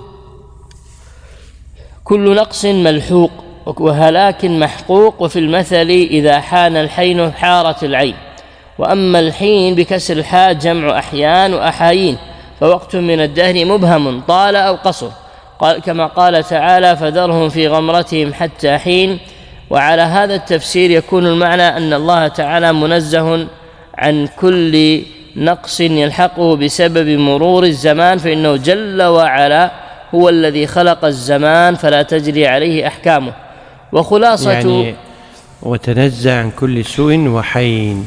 نقص ملحوق وهلاك محقوق، وفي المثل إذا حان الحين حارت العين. وأما الحين بكسر الحاء جمع أحيان وأحايين، فوقت من الدهر مبهم طال أو قصر، كما قال تعالى: فذرهم في غمرتهم حتى حين. وعلى هذا التفسير يكون المعنى أن الله تعالى منزه عن كل نقص يلحقه بسبب مرور الزمان، فإنه جل وعلا هو الذي خلق الزمان فلا تجري عليه أحكامه. وخلاصة يعني وتنزه عن كل سوء وحين،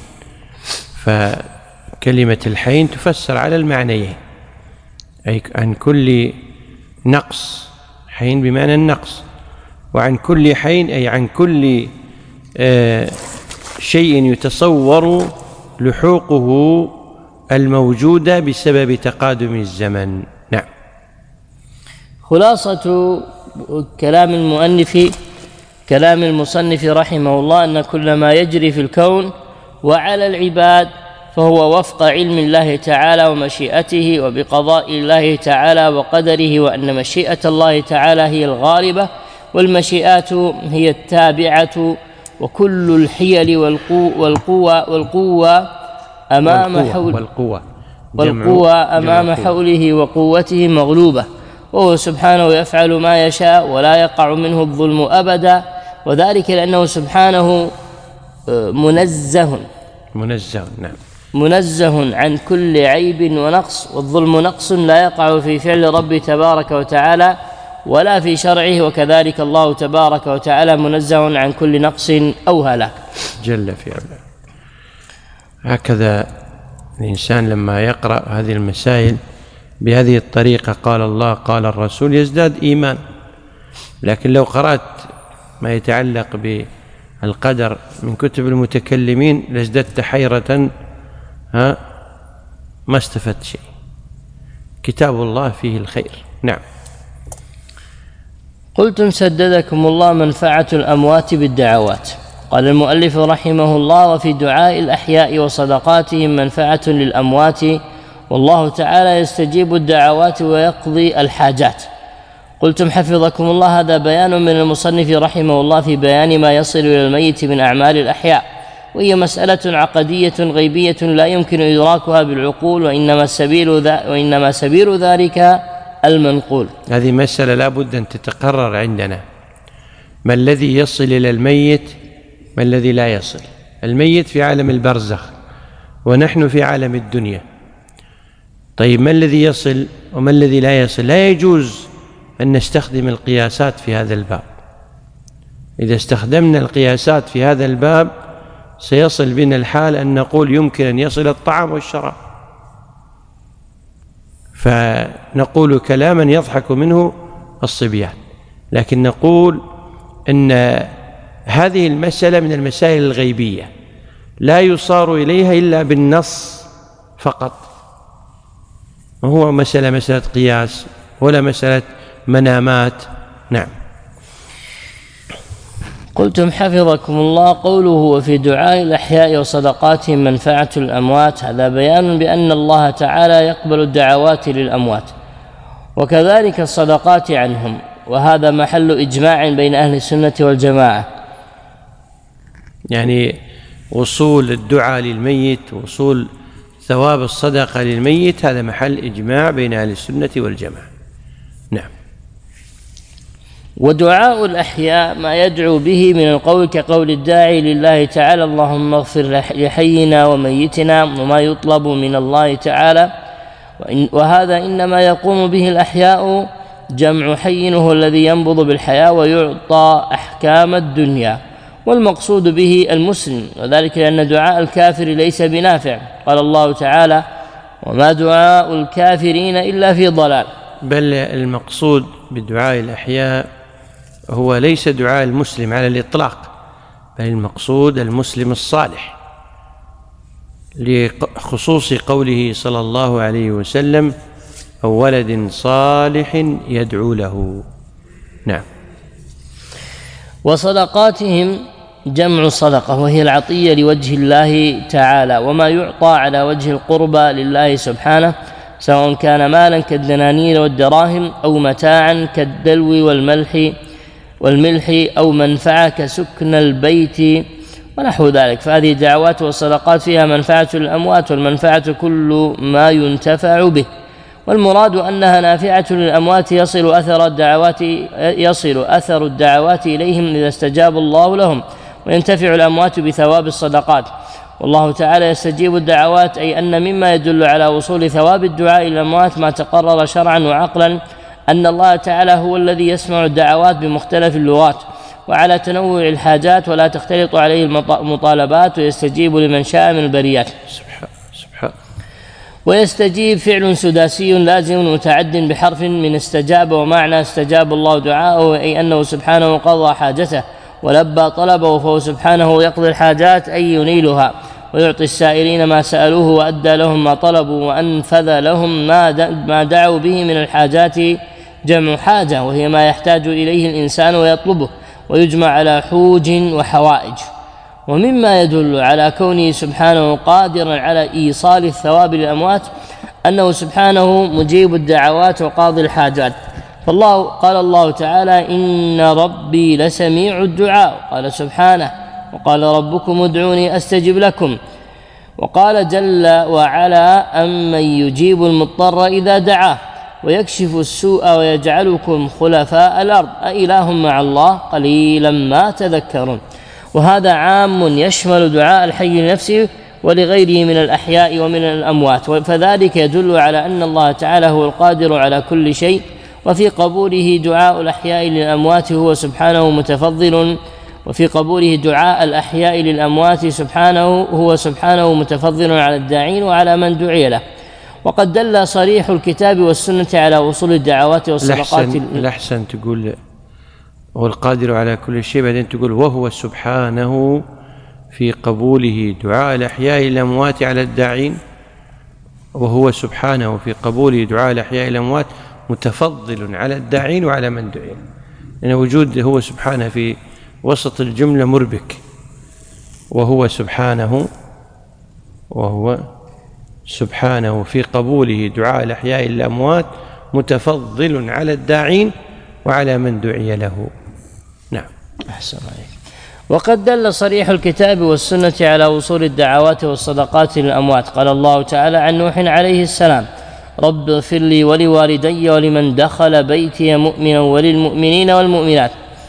فكلمة الحين تفسر على المعنيين، أي عن كل نقص، حين بمعنى النقص، وعن كل حين أي عن كل شيء يتصور لحوقه الموجودة بسبب تقادم الزمن. نعم. خلاصة كلام المصنف رحمه الله أن كل ما يجري في الكون وعلى العباد فهو وفق علم الله تعالى ومشيئته وبقضاء الله تعالى وقدره، وأن مشيئة الله تعالى هي الغالبة والمشيئات هي التابعة، وكل الحيل والقوة أمام حوله وقوته مغلوبة، وهو سبحانه يفعل ما يشاء ولا يقع منه الظلم أبدا، وذلك لأنه سبحانه منزه نعم منزه عن كل عيب ونقص، والظلم نقص لا يقع في فعل ربي تبارك وتعالى ولا في شرعه، وكذلك الله تبارك وتعالى منزه عن كل نقص أو هلاك جل في علاه. هكذا الإنسان لما يقرأ هذه المسائل بهذه الطريقة، قال الله قال الرسول، يزداد إيمان. لكن لو قرأت ما يتعلق بالقدر من كتب المتكلمين لازددت حيرة، ما استفدت شيء. كتاب الله فيه الخير. نعم. قلتم سددكم الله منفعة الأموات بالدعوات. قال المؤلف رحمه الله: وفي دعاء الأحياء وصدقاتهم منفعة للأموات، والله تعالى يستجيب الدعوات ويقضي الحاجات. قلتم حفظكم الله: هذا بيان من المصنف رحمه الله في بيان ما يصل إلى الميت من أعمال الأحياء، وهي مسألة عقدية غيبية لا يمكن إدراكها بالعقول، وإنما سبيل ذلك المنقول. هذه مسألة لا بد أن تتقرر عندنا: ما الذي يصل إلى الميت، ما الذي لا يصل. الميت في عالم البرزخ ونحن في عالم الدنيا. طيب ما الذي يصل وما الذي لا يصل؟ لا يجوز أن نستخدم القياسات في هذا الباب. إذا استخدمنا القياسات في هذا الباب سيصل بنا الحال أن نقول يمكن أن يصل الطعام والشراب، فنقول كلاما يضحك منه الصبيان. لكن نقول أن هذه المسألة من المسائل الغيبية لا يصار إليها إلا بالنص فقط، وهو مسألة قياس ولا مسألة منامات. نعم. قلتم حفظكم الله: قوله وفي دعاء الأحياء وصدقاتهم منفعة الأموات، هذا بيان بأن الله تعالى يقبل الدعوات للأموات وكذلك الصدقات عنهم، وهذا محل إجماع بين أهل السنة والجماعة. يعني وصول الدعاء للميت وصول ثواب الصدقة للميت هذا محل إجماع بين أهل السنة والجماعة. نعم. ودعاء الأحياء ما يدعو به من القول كقول الداعي لله تعالى: اللهم اغفر لحينا وميتنا، وما يطلب من الله تعالى، وهذا إنما يقوم به الأحياء، جمع حي هو الذي ينبض بالحياة ويعطى أحكام الدنيا، والمقصود به المسلم، وذلك لأن دعاء الكافر ليس بنافع. قال الله تعالى: وما دعاء الكافرين إلا في ضلال. بل المقصود بدعاء الأحياء هو ليس دعاء المسلم على الإطلاق، بل المقصود المسلم الصالح، لخصوص قوله صلى الله عليه وسلم: أو ولد صالح يدعو له. نعم. وصدقاتهم جمع صدقة، وهي العطية لوجه الله تعالى، وما يعطى على وجه القربى لله سبحانه، سواء كان مالا كالدنانير والدراهم، أو متاعا كالدلو والملح، أو منفعة كسكن البيت ونحو ذلك. فهذه الدعوات والصدقات فيها منفعة للأموات، والمنفعة كل ما ينتفع به، والمراد أنها نافعة للأموات يصل أثر الدعوات إليهم إذا استجاب الله لهم، وينتفع الأموات بثواب الصدقات. والله تعالى يستجيب الدعوات، أي أن مما يدل على وصول ثواب الدعاء إلى الأموات ما تقرر شرعا وعقلا أن الله تعالى هو الذي يسمع الدعوات بمختلف اللغات وعلى تنوع الحاجات، ولا تختلط عليه المطالبات، ويستجيب لمن شاء من البريات. ويستجيب فعل سداسي لازم متعد بحرف من استجاب، ومعنى استجاب الله دعاءه أي أنه سبحانه قضى حاجته ولبى طلبه، فهو سبحانه يقضي الحاجات أي ينيلها، ويعطي السائلين ما سألوه، وأدى لهم ما طلبوا، وأنفذ لهم ما دعوا به من الحاجات. جمع حاجة، وهي ما يحتاج إليه الإنسان ويطلبه، ويجمع على حوج وحوائج. ومما يدل على كونه سبحانه قادرا على إيصال الثواب للأموات أنه سبحانه مجيب الدعوات وقاضي الحاجات. قال الله تعالى: إن ربي لسميع الدعاء. قال سبحانه: وقال ربكم ادعوني أستجب لكم. وقال جل وعلا: أمن يجيب المضطر إذا دعاه ويكشف السوء ويجعلكم خلفاء الأرض أإله مع الله قليلا ما تذكرون. وهذا عام يشمل دعاء الحي لنفسه ولغيره من الأحياء ومن الأموات، فذلك يدل على أن الله تعالى هو القادر على كل شيء. وفي قبوله دعاء الأحياء للأموات هو سبحانه متفضل وفي قبوله دعاء الأحياء للأموات هو سبحانه متفضل على الداعين وعلى من دعي له. وقد دل صريح الكتاب والسنة على وصول الدعوات والصدقات. الأحسن تقول هو القادر على كل شيء، بعدين تقول وهو سبحانه في قبوله دعاء الأحياء للأموات على الداعين، وهو سبحانه في قبوله دعاء الأحياء للأموات متفضل على الداعين وعلى من دعي. لأن وجود هو سبحانه في وسط الجملة مربك. وهو سبحانه في قبوله دعاء الأحياء للأموات متفضل على الداعين وعلى من دعي له. نعم. أحسن عليك. وقد دل صريح الكتاب والسنة على وصول الدعوات والصدقات للأموات. قال الله تعالى عن نوح عليه السلام: رب اغفر لي ولوالدي ولمن دخل بيتي مؤمنا وللمؤمنين والمؤمنات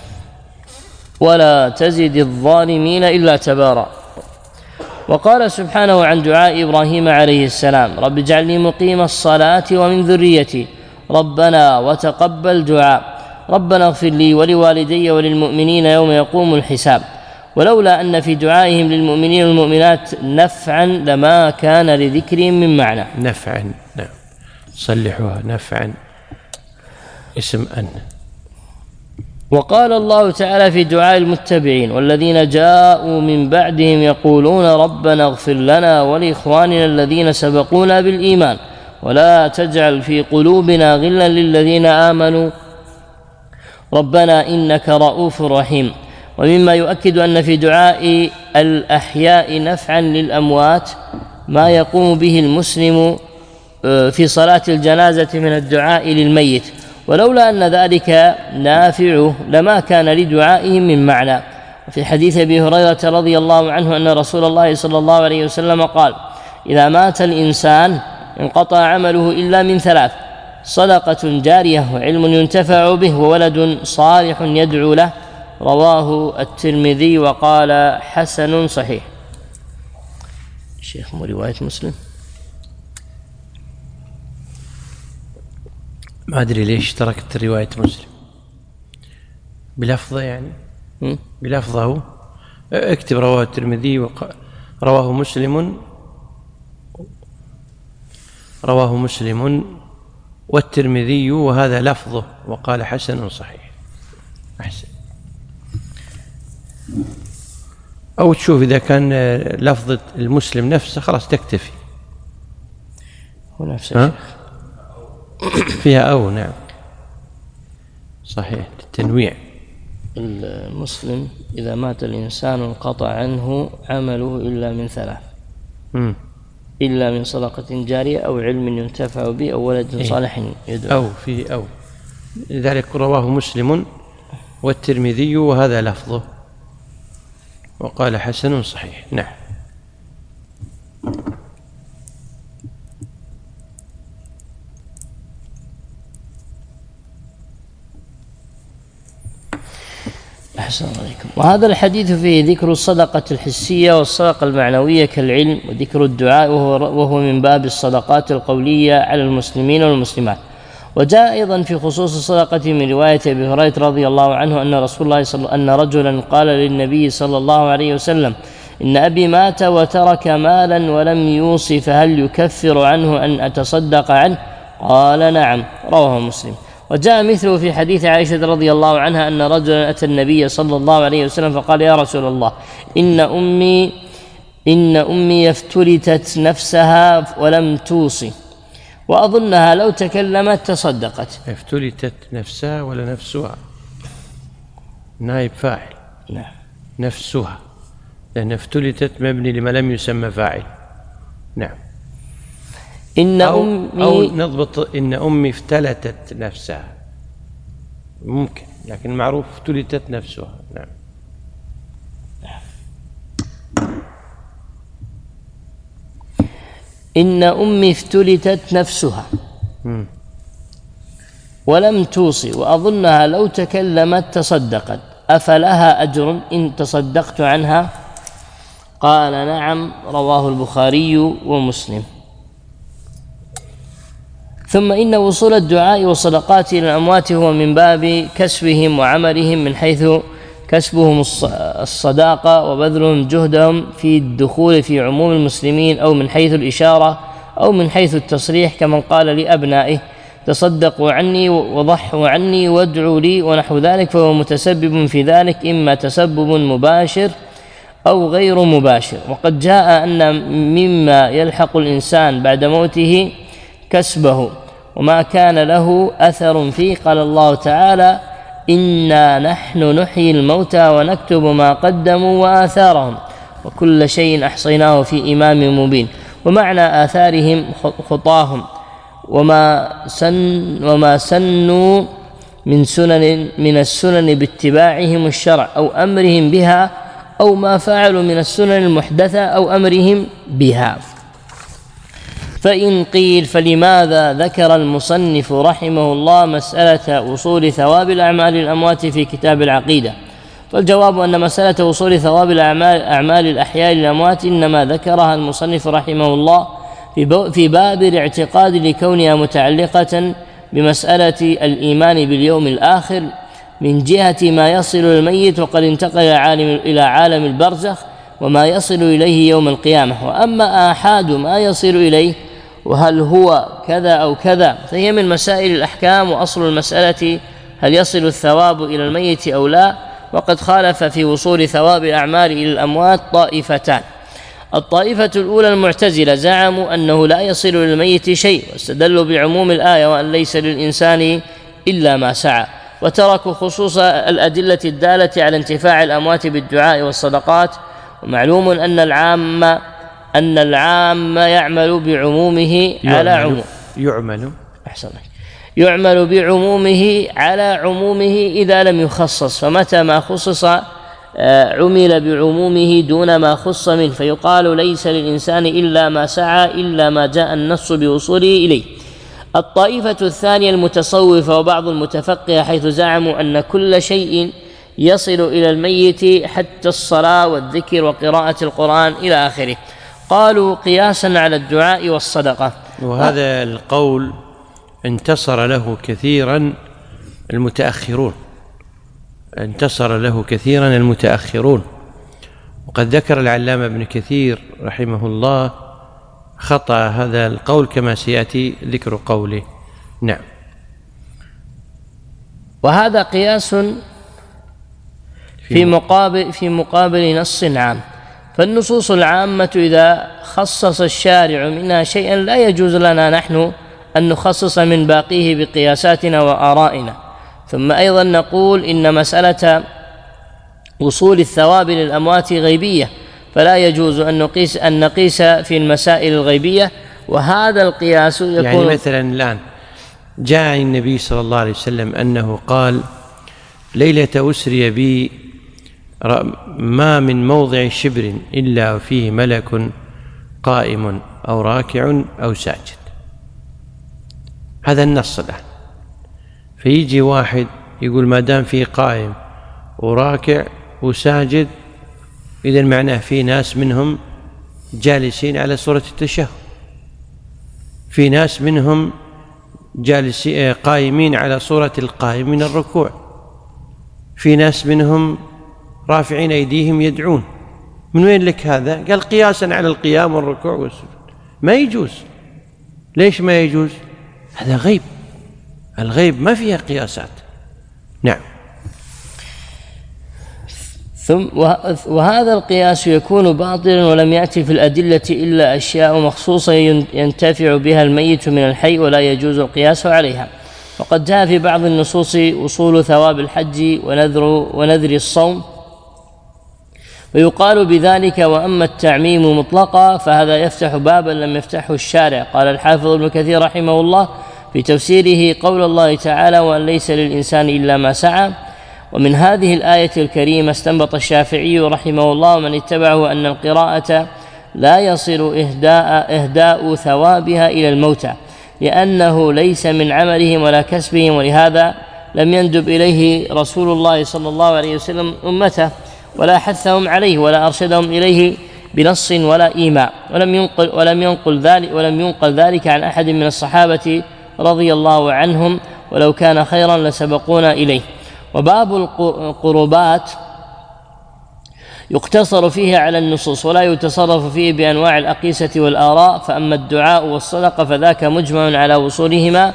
ولا تزد الظالمين إلا تبارا. وقال سبحانه عن دعاء إبراهيم عليه السلام: رب اجعلني مقيم الصلاة ومن ذريتي ربنا وتقبل دعاء. ربنا اغفر لي ولوالدي وللمؤمنين يوم يقوم الحساب. ولولا أن في دعائهم للمؤمنين والمؤمنات نفعا لما كان لذكرهم من معنى. نفعا، نعم، صلحوها نفعا اسم أن. وقال الله تعالى في دعاء المتبعين: والذين جاءوا من بعدهم يقولون ربنا اغفر لنا ولإخواننا الذين سبقونا بالإيمان ولا تجعل في قلوبنا غلا للذين آمنوا ربنا إنك رؤوف رحيم. ومما يؤكد أن في دعاء الأحياء نفعا للأموات ما يقوم به المسلم في صلاة الجنازة من الدعاء للميت، ولولا أن ذلك نافعه لما كان لدعائهم من معنى. في حديث أبي هريرة رضي الله عنه أن رسول الله صلى الله عليه وسلم قال: إذا مات الإنسان انقطع عمله إلا من ثلاث: صدقة جارية وعلم ينتفع به وولد صالح يدعو له. رواه الترمذي وقال حسن صحيح. شيخ رواية مسلم ما أدري ليش تركت رواية مسلم بلفظه، يعني بلفظه. اكتب رواه الترمذي رواه مسلم والترمذي وهذا لفظه وقال حسن صحيح. أحسن. أو تشوف إذا كان لفظة المسلم نفسه خلاص تكتفي. هو نفسه فيها أو، نعم صحيح، التنويع. المسلم إذا مات الإنسان انقطع عنه عمله إلا من ثلاث: إلا من صدقة جارية أو علم ينتفع به أو ولد صالح يدعو. أو فيه أو، لذلك رواه مسلم والترمذي وهذا لفظه وقال حسن صحيح. نعم. أحسن عليكم. وهذا الحديث فيه ذكر الصدقة الحسية والصدقة المعنوية كالعلم، وذكر الدعاء وهو من باب الصدقات القولية على المسلمين والمسلمات. وجاء أيضا في خصوص الصدقة من رواية أبي هريرة رضي الله عنه أن رجلا قال للنبي صلى الله عليه وسلم: إن أبي مات وترك مالا ولم يوص فهل يكفر عنه أن أتصدق عنه؟ قال: نعم. رواه مسلم. وجاء مثله في حديث عائشة رضي الله عنها أن رجلا أتى النبي صلى الله عليه وسلم فقال: يا رسول الله، إن أمي افتلتت نفسها ولم توصي وأظنها لو تكلمت تصدقت. افتلتت نفسها ولا نفسها؟ نائب فاعل. نعم. نفسها، لأن افتلتت مبني لما لم يسمى فاعل. نعم. أو نضبط إن أمي افتلتت نفسها، ممكن، لكن معروف افتلتت نفسها. نعم. إن أمي افتلتت نفسها ولم توصي وأظنها لو تكلمت تصدقت. أفلها أجر إن تصدقت عنها؟ قال نعم، رواه البخاري ومسلم. ثم إن وصول الدعاء والصدقات إلى الأموات هو من باب كسبهم وعملهم، من حيث كسبهم الصداقة وبذلهم جهدهم في الدخول في عموم المسلمين، أو من حيث الإشارة، أو من حيث التصريح كمن قال لأبنائه تصدقوا عني وضحوا عني وادعوا لي ونحو ذلك، فهو متسبب في ذلك، إما تسبب مباشر أو غير مباشر. وقد جاء أن مما يلحق الإنسان بعد موته كسبه وما كان له أثر فيه. قال الله تعالى: إنا نحن نحيي الموتى ونكتب ما قدموا وآثارهم وكل شيء أحصيناه في إمام مبين. ومعنى آثارهم خطاهم وما سنوا من السنن باتباعهم الشرع أو أمرهم بها، أو ما فعلوا من السنن المحدثة أو أمرهم بها. فإن قيل فلماذا ذكر المصنف رحمه الله مسألة وصول ثواب الأعمال الأموات في كتاب العقيدة؟ فالجواب أن مسألة وصول ثواب أعمال الأحياء للأموات إنما ذكرها المصنف رحمه الله في باب الاعتقاد لكونها متعلقة بمسألة الإيمان باليوم الآخر من جهة ما يصل للميت وقد انتقل إلى عالم البرزخ وما يصل إليه يوم القيامة. وأما آحاد ما يصل إليه وهل هو كذا أو كذا فهي من مسائل الأحكام، وأصل المسألة هل يصل الثواب إلى الميت أو لا. وقد خالف في وصول ثواب الأعمال إلى الأموات طائفتان. الطائفة الأولى المعتزلة زعموا أنه لا يصل للميت شيء، واستدلوا بعموم الآية وأن ليس للإنسان إلا ما سعى، وتركوا خصوص الأدلة الدالة على انتفاع الأموات بالدعاء والصدقات. ومعلوم أن العام يعمل بعمومه على عموم يعمل بعمومه على عمومه إذا لم يخصص، فمتى ما خصص عمل بعمومه دون ما خص منه، فيقال ليس للإنسان إلا ما سعى إلا ما جاء النص بوصوله إليه. الطائفة الثانية المتصوفة وبعض المتفقهة حيث زعموا أن كل شيء يصل إلى الميت حتى الصلاة والذكر وقراءة القرآن إلى آخره، قالوا قياسا على الدعاء والصدقة. وهذا القول انتصر له كثيرا المتأخرون. وقد ذكر العلامة ابن كثير رحمه الله خطأ هذا القول كما سيأتي ذكر قوله. نعم. وهذا قياس في مقابل نص عام، فالنصوص العامة إذا خصص الشارع منها شيئا لا يجوز لنا نحن أن نخصص من باقيه بقياساتنا وآرائنا. ثم أيضا نقول إن مسألة وصول الثواب للأموات غيبية، فلا يجوز أن نقيس في المسائل الغيبية، وهذا القياس يكون يعني مثلا الآن جاء النبي صلى الله عليه وسلم أنه قال: ليلة أسري بي ما من موضع شبر إلا فيه ملك قائم أو راكع أو ساجد. هذا النص الآن. فيجي واحد يقول ما دام فيه قائم وراكع وساجد إذا معناه في ناس منهم جالسين على صورة التشهد، في ناس منهم جالسين قائمين على صورة القائم من الركوع، في ناس منهم رافعين أيديهم يدعون. من وين لك هذا؟ قال قياسا على القيام والركوع والسجود. ما يجوز. ليش ما يجوز؟ هذا غيب، الغيب ما فيها قياسات. نعم. وهذا القياس يكون باطلا ولم يأتي في الأدلة إلا أشياء مخصوصة ينتفع بها الميت من الحي ولا يجوز القياس عليها. وقد جاء في بعض النصوص وصول ثواب الحج ونذر الصوم، ويقال بذلك وأما التعميم مطلقا فهذا يفتح بابا لم يفتحه الشارع. قال الحافظ ابن كثير رحمه الله في تفسيره قول الله تعالى: وأن ليس للإنسان إلا ما سعى. ومن هذه الآية الكريمة استنبط الشافعي رحمه الله ومن اتبعه أن القراءة لا يصل إهداء ثوابها إلى الموتى، لأنه ليس من عملهم ولا كسبهم، ولهذا لم يندب إليه رسول الله صلى الله عليه وسلم أمته، ولا حثهم عليه، ولا أرشدهم إليه بنص ولا إيماء، ولم ينقل ذلك عن أحد من الصحابة رضي الله عنهم، ولو كان خيرا لسبقونا إليه. وباب القربات يقتصر فيه على النصوص، ولا يتصرف فيه بأنواع الأقيسة والآراء. فأما الدعاء والصدقة فذاك مجمع على وصولهما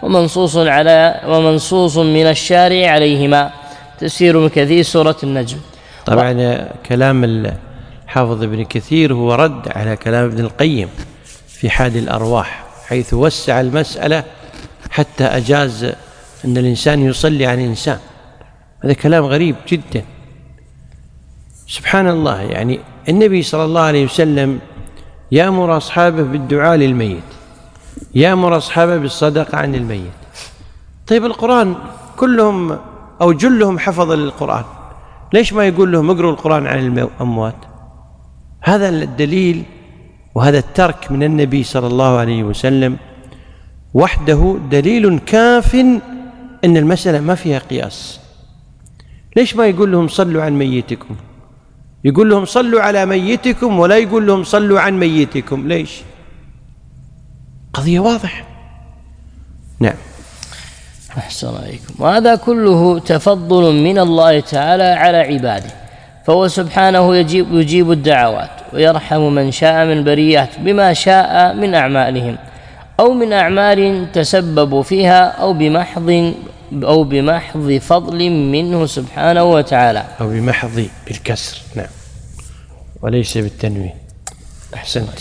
ومنصوص من الشارع عليهما. تفسير ابن كثير سورة النجم. طبعا كلام الحافظ ابن كثير هو رد على كلام ابن القيم في حاد الأرواح، حيث وسع المسألة حتى أجاز أن الإنسان يصلي عن إنسان. هذا كلام غريب جدا، سبحان الله. يعني النبي صلى الله عليه وسلم يأمر أصحابه بالدعاء للميت، يأمر أصحابه بالصدقة عن الميت. طيب القرآن كلهم أو جلهم حفظ القرآن، ليش ما يقول لهم اقروا القرآن عن الأموات؟ هذا الدليل وهذا الترك من النبي صلى الله عليه وسلم وحده دليل كاف أن المسألة ما فيها قياس. ليش ما يقول لهم صلوا عن ميتكم؟ يقول لهم صلوا على ميتكم ولا يقول لهم صلوا عن ميتكم. ليش؟ قضية واضحة. نعم. أحسن عليكم. وهذا كله تفضل من الله تعالى على عباده، فهو سبحانه يجيب الدعوات ويرحم من شاء من بريات بما شاء من أعمالهم، أو من أعمال تسببوا فيها، أو بمحض فضل منه سبحانه وتعالى، أو بمحض بالكسر. نعم، وليس بالتنوين. أحسنت.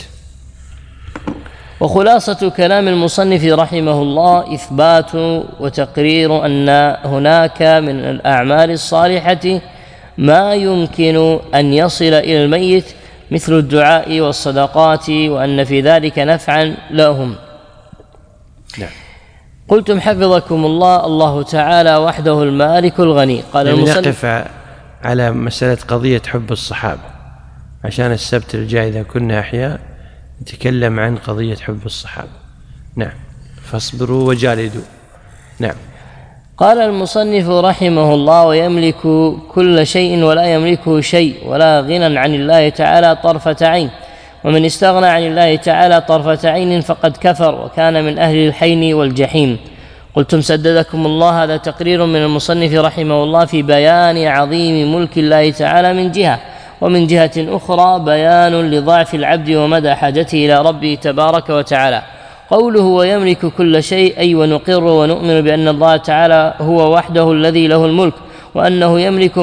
وخلاصة كلام المصنف رحمه الله إثبات وتقرير أن هناك من الأعمال الصالحة ما يمكن أن يصل إلى الميت مثل الدعاء والصدقات، وأن في ذلك نفعا لهم. نعم. قلتم حفظكم الله تعالى وحده المالك الغني. قال المصنف نقف على مسألة قضية حب الصحابة عشان السبت الجاي إذا كنا أحياء نتكلم عن قضية حب الصحابة. نعم. فاصبروا وجالدوا. نعم. قال المصنف رحمه الله: ويملك كل شيء ولا يملكه شيء، ولا غنى عن الله تعالى طرفة عين، ومن استغنى عن الله تعالى طرفة عين فقد كفر وكان من أهل الحين والجحيم. قلتم سددكم الله هذا تقرير من المصنف رحمه الله في بيان عظيم ملك الله تعالى من جهة، ومن جهة أخرى بيان لضعف العبد ومدى حاجته إلى ربه تبارك وتعالى. قوله ويملك كل شيء أي ونقر ونؤمن بأن الله تعالى هو وحده الذي له الملك، وأنه يملك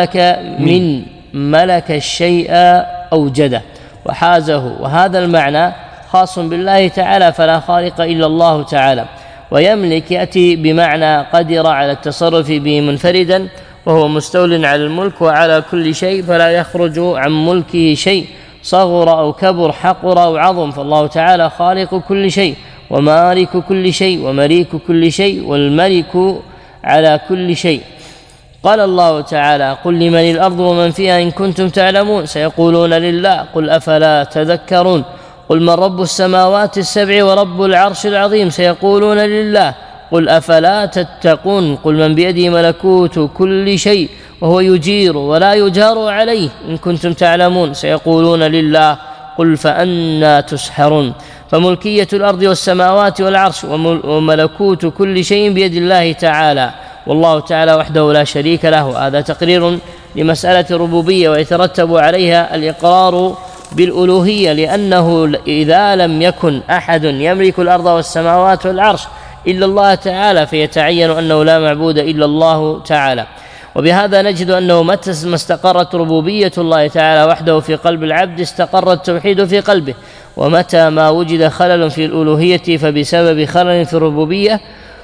من ملك الشيء أوجده وحازه، وهذا المعنى خاص بالله تعالى فلا خالق إلا الله تعالى. ويملك يأتي بمعنى قدر على التصرف به منفردا، وهو مستول على الملك وعلى كل شيء فلا يخرج عن ملكه شيء صغر أو كبر، حقر أو عظم، فالله تعالى خالق كل شيء ومالك كل شيء ومليك كل شيء والملك على كل شيء. قال الله تعالى: قل لمن الأرض ومن فيها إن كنتم تعلمون سيقولون لله قل أفلا تذكرون. قل من رب السماوات السبع ورب العرش العظيم سيقولون لله قل أفلا تتقون. قل من بيده ملكوت كل شيء وهو يجير ولا يجار عليه إن كنتم تعلمون سيقولون لله قل فأنى تسحرون. فملكية الأرض والسماوات والعرش وملكوت كل شيء بيد الله تعالى، والله تعالى وحده لا شريك له. هذا تقرير لمسألة الربوبية، ويترتب عليها الإقرار بالألوهية، لأنه إذا لم يكن أحد يملك الأرض والسماوات والعرش إلا الله تعالى فيتعين أنه لا معبود إلا الله تعالى. وبهذا نجد أنه متى ما استقرت ربوبية الله تعالى وحده في قلب العبد استقر التوحيد في قلبه، ومتى ما وجد خلل في الألوهية فبسبب خلل في الربوبية،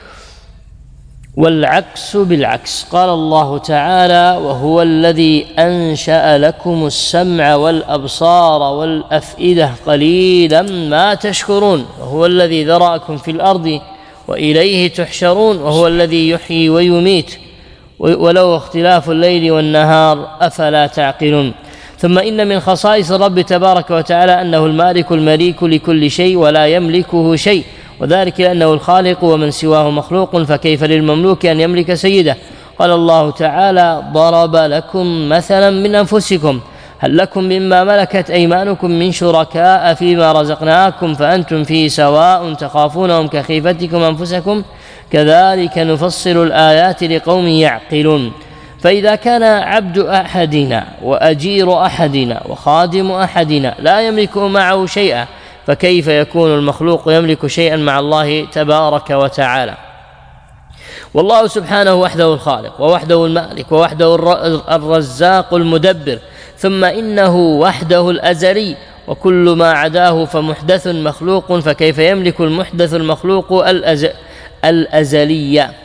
والعكس بالعكس. قال الله تعالى: وهو الذي أنشأ لكم السمع والأبصار والأفئدة قليلا ما تشكرون، وهو الذي ذرأكم في الأرض وإليه تحشرون، وهو الذي يحيي ويميت ولو اختلاف الليل والنهار أفلا تعقلون. ثم إن من خصائص الرب تبارك وتعالى أنه المالك المليك لكل شيء ولا يملكه شيء، وذلك لأنه الخالق ومن سواه مخلوق، فكيف للمملوك أن يملك سيده؟ قال الله تعالى: ضرب لكم مثلا من أنفسكم هل لكم مما ملكت أيمانكم من شركاء فيما رزقناكم فأنتم فيه سواء تخافونهم كخيفتكم أنفسكم كذلك نفصل الآيات لقوم يعقلون. فإذا كان عبد أحدنا وأجير أحدنا وخادم أحدنا لا يملك معه شيئا، فكيف يكون المخلوق يملك شيئا مع الله تبارك وتعالى؟ والله سبحانه وحده الخالق ووحده المالك ووحده الرزاق المدبر، ثم إنه وحده الأزلي، وكل ما عداه فمحدث مخلوق، فكيف يملك المحدث المخلوق الأزلي؟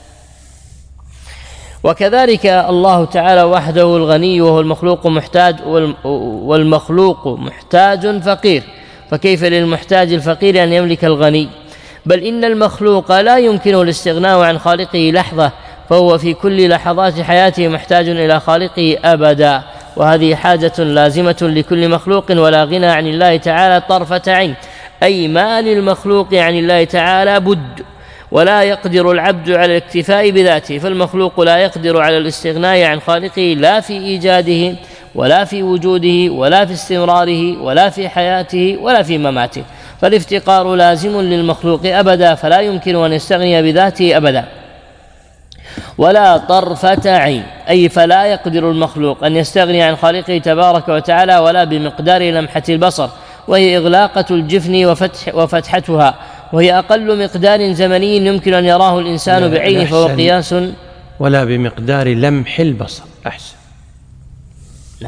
وكذلك الله تعالى وحده الغني وهو المخلوق محتاج، والمخلوق محتاج فقير، فكيف للمحتاج الفقير أن يملك الغني؟ بل إن المخلوق لا يمكنه الاستغناء عن خالقه لحظة، فهو في كل لحظات حياته محتاج إلى خالقه أبدا، وهذه حاجة لازمة لكل مخلوق، ولا غنى عن الله تعالى طرفة عين، أي ما للمخلوق عن الله تعالى بد، ولا يقدر العبد على الاكتفاء بذاته، فالمخلوق لا يقدر على الاستغناء عن خالقه لا في إيجاده ولا في وجوده ولا في استمراره ولا في حياته ولا في مماته، فالافتقار لازم للمخلوق أبدا، فلا يمكن أن يستغني بذاته أبدا ولا طرفة عين، أي فلا يقدر المخلوق أن يستغني عن خالقه تبارك وتعالى ولا بمقدار لمحة البصر، وهي إغلاقة الجفن وفتحتها، وهي أقل مقدار زمني يمكن أن يراه الإنسان بعينه، فهو قياس. ولا بمقدار لمح البصر، أحسن. نعم.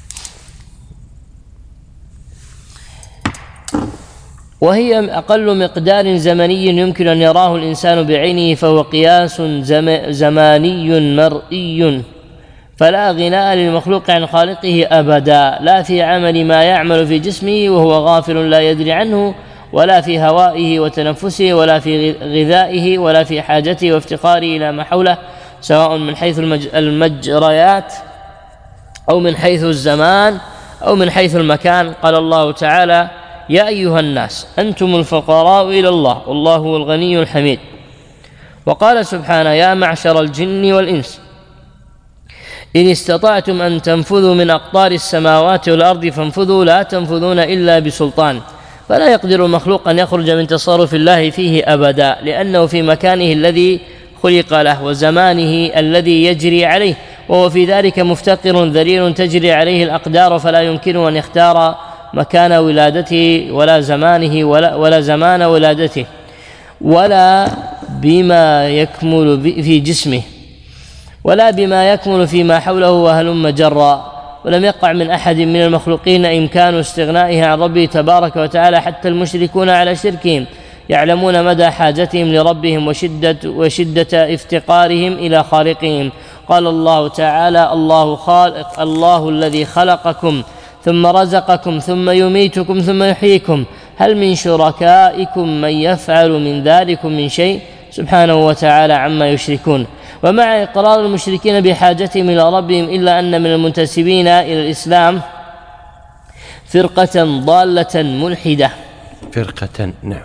وهي أقل مقدار زمني يمكن أن يراه الإنسان بعينه، فهو قياس زماني مرئي، فلا غناء للمخلوق عن خالقه أبدا، لا في عمل ما يعمل في جسمه وهو غافل لا يدري عنه، ولا في هوائه وتنفسه، ولا في غذائه، ولا في حاجته وافتقاره إلى ما حوله، سواء من حيث المجريات أو من حيث الزمان أو من حيث المكان. قال الله تعالى: يا أيها الناس أنتم الفقراء إلى الله والله هو الغني الحميد. وقال سبحانه: يا معشر الجن والإنس إن استطعتم أن تنفذوا من أقطار السماوات والأرض فانفذوا لا تنفذون إلا بسلطان. فلا يقدر المخلوق أن يخرج من تصرف الله فيه أبدا، لأنه في مكانه الذي خلق له وزمانه الذي يجري عليه، وهو في ذلك مفتقر ذليل تجري عليه الأقدار، فلا يمكنه أن يختار مكان ولادته ولا زمانه ولا زمان ولادته، ولا بما يكمل في جسمه، ولا بما يكمل فيما حوله وهلم جرا. ولم يقع من أحد من المخلوقين إمكان استغنائه عن ربه تبارك وتعالى، حتى المشركون على شركهم يعلمون مدى حاجتهم لربهم وشدة افتقارهم إلى خالقهم. قال الله تعالى: الله الذي خلقكم ثم رزقكم ثم يميتكم ثم يحييكم هل من شركائكم من يفعل من ذلك من شيء سبحانه وتعالى عما يشركون. ومع إقرار المشركين بحاجتهم إلى ربهم، إلا أن من المنتسبين إلى الإسلام فرقة ضالة ملحدة. فرقة، نعم.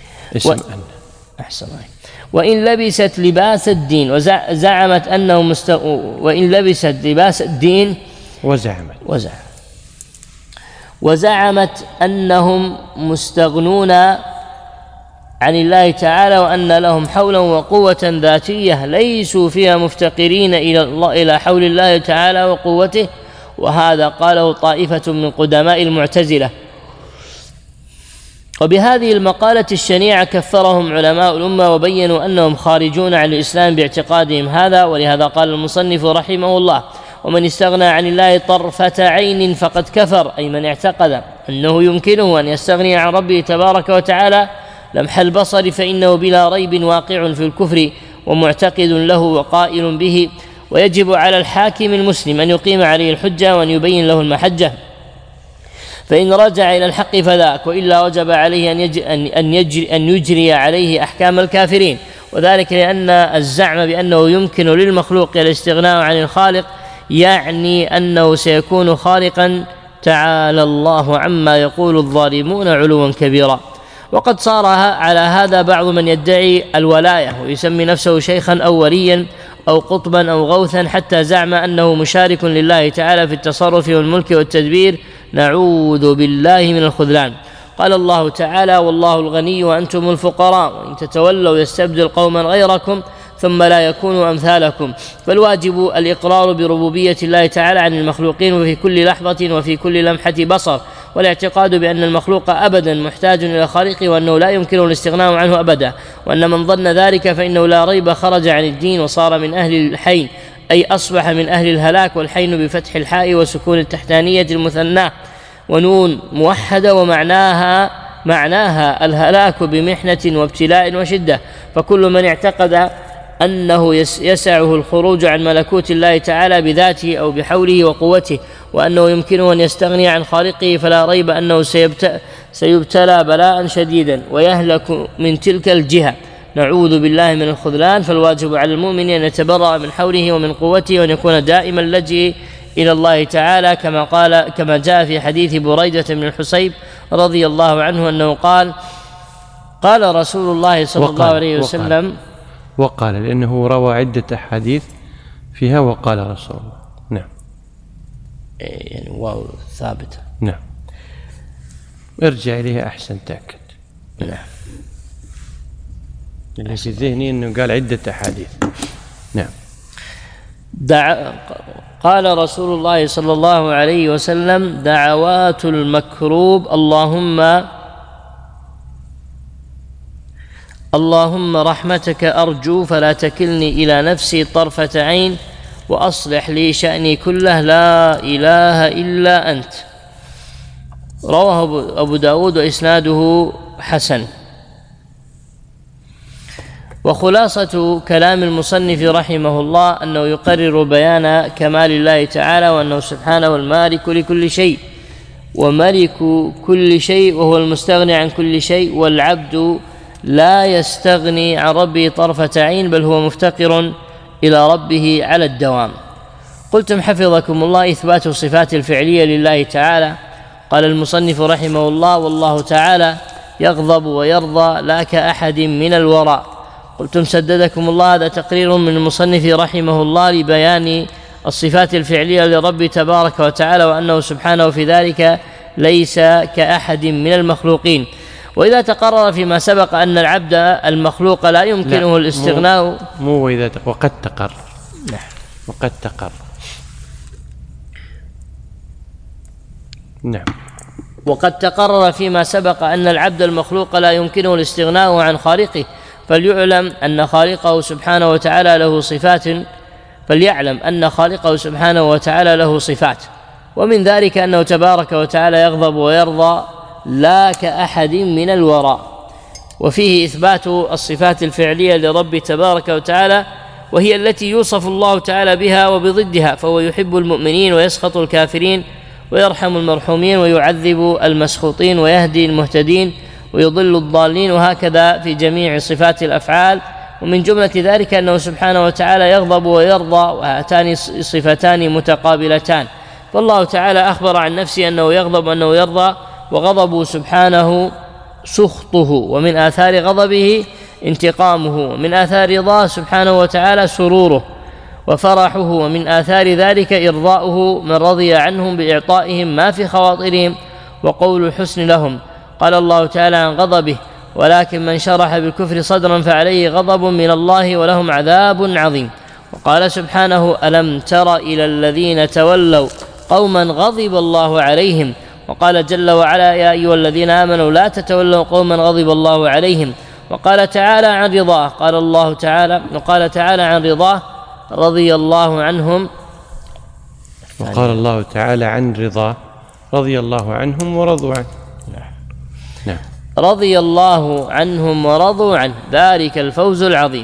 أحسن. وإن لبست لباس الدين وزعمت أنهم وإن لبست لباس الدين وزعمت أنهم مستغنون عن الله تعالى، وأن لهم حولا وقوة ذاتية ليسوا فيها مفتقرين إلى حول الله تعالى وقوته، وهذا قاله طائفة من قدماء المعتزلة. وبهذه المقالة الشنيعة كفرهم علماء الأمة وبينوا أنهم خارجون عن الإسلام باعتقادهم هذا. ولهذا قال المصنف رحمه الله: ومن استغنى عن الله طرفة عين فقد كفر، أي من اعتقد أنه يمكنه أن يستغني عن ربه تبارك وتعالى لمح البصر، فإنه بلا ريب واقع في الكفر ومعتقد له وقائل به. ويجب على الحاكم المسلم أن يقيم عليه الحجة وأن يبين له المحجة، فإن رجع إلى الحق فذاك، وإلا وجب عليه أن يجري عليه أحكام الكافرين. وذلك لأن الزعم بأنه يمكن للمخلوق الاستغناء عن الخالق يعني أنه سيكون خالقا تعالى الله عما يقول الظالمون علوا كبيرا. وقد صار على هذا بعض من يدعي الولاية ويسمي نفسه شيخا أو وليا أو قطبا أو غوثا حتى زعم أنه مشارك لله تعالى في التصرف والملك والتدبير، نعوذ بالله من الخذلان. قال الله تعالى: والله الغني وأنتم الفقراء وإن تتولوا يستبدل قوما غيركم ثم لا يكونوا أمثالكم. فالواجب الإقرار بربوبية الله تعالى عن المخلوقين وفي كل لحظة وفي كل لمحة بصر، والاعتقاد بأن المخلوق أبدا محتاج إلى خالقه وأنه لا يمكنه الاستغناء عنه أبدا، وأن من ظن ذلك فإنه لا ريب خرج عن الدين وصار من أهل الحين، أي أصبح من أهل الهلاك. والحين بفتح الحاء وسكون التحتانية المثناه ونون موحدة، ومعناها الهلاك بمحنة وابتلاء وشدة. فكل من اعتقد أنه يسعه الخروج عن ملكوت الله تعالى بذاته أو بحوله وقوته، وأنه يمكنه أن يستغني عن خالقه، فلا ريب أنه سيبتلى بلاء شديدا ويهلك من تلك الجهة، نعوذ بالله من الخذلان. فالواجب على المؤمن أن يتبرأ من حوله ومن قوته، وأن يكون دائما اللجئ إلى الله تعالى، كما جاء في حديث بريدة بن الحصيب رضي الله عنه أنه قال رسول الله صلى الله عليه وسلم وقال لأنه روى عدة أحاديث فيها وقال رسول الله. نعم، يعني واو ثابتة. نعم، ارجع إليها أحسن تأكد. نعم، اللي في ذهني أنه قال عدة أحاديث. نعم. قال رسول الله صلى الله عليه وسلم: دعوات المكروب اللهم رحمتك أرجو فلا تكلني إلى نفسي طرفة عين وأصلح لي شأني كله لا إله إلا أنت. رواه أبو داود وإسناده حسن. وخلاصة كلام المصنف رحمه الله أنه يقرر بيان كمال الله تعالى، وأنه سبحانه المالك لكل شيء وملك كل شيء وهو المستغني عن كل شيء، والعبد لا يستغني عن ربه طرفة عين، بل هو مفتقر إلى ربه على الدوام. قلتم حفظكم الله: إثبات الصفات الفعلية لله تعالى. قال المصنف رحمه الله: والله تعالى يغضب ويرضى لا كأحد من الوراء. قلتم سددكم الله: هذا تقرير من المصنف رحمه الله لبيان الصفات الفعلية لرب تبارك وتعالى، وأنه سبحانه في ذلك ليس كأحد من المخلوقين. وإذا تقرر فيما سبق أن العبد المخلوق لا يمكنه الاستغناء وقد تقرر. نعم. وقد تقرر فيما سبق أن العبد المخلوق لا يمكنه الاستغناء عن خالقه، فليعلم أن خالقه سبحانه وتعالى له صفات، ومن ذلك أنه تبارك وتعالى يغضب ويرضى لا كأحد من الوراء. وفيه إثبات الصفات الفعلية لرب تبارك وتعالى، وهي التي يوصف الله تعالى بها وبضدها، فهو يحب المؤمنين ويسخط الكافرين ويرحم المرحومين ويعذب المسخوطين ويهدي المهتدين ويضل الضالين، وهكذا في جميع صفات الأفعال. ومن جملة ذلك أنه سبحانه وتعالى يغضب ويرضى، وهاتان صفتان متقابلتان. فالله تعالى أخبر عن نفسه أنه يغضب وأنه يرضى، وغضبه سبحانه سخطه، ومن آثار غضبه انتقامه، ومن آثار رضاه سبحانه وتعالى سروره وفرحه، ومن آثار ذلك إرضاؤه من رضي عنهم بإعطائهم ما في خواطرهم وقول الحسن لهم. قال الله تعالى عن غضبه: ولكن من شرح بالكفر صدرا فعليه غضب من الله ولهم عذاب عظيم. وقال سبحانه: ألم تر إلى الذين تولوا قوما غضب الله عليهم. وقال جل وعلا: يا أيها الذين آمنوا لا تتولوا قوما غضب الله عليهم. وقال تعالى عن رضاه، وقال تعالى عن رضاه: رضي الله عنهم. وقال الله تعالى عن رضاه: رضي الله عنهم ورضوا عنه. نعم. رضي الله عنهم ورضوا عنه، ذلك الفوز العظيم.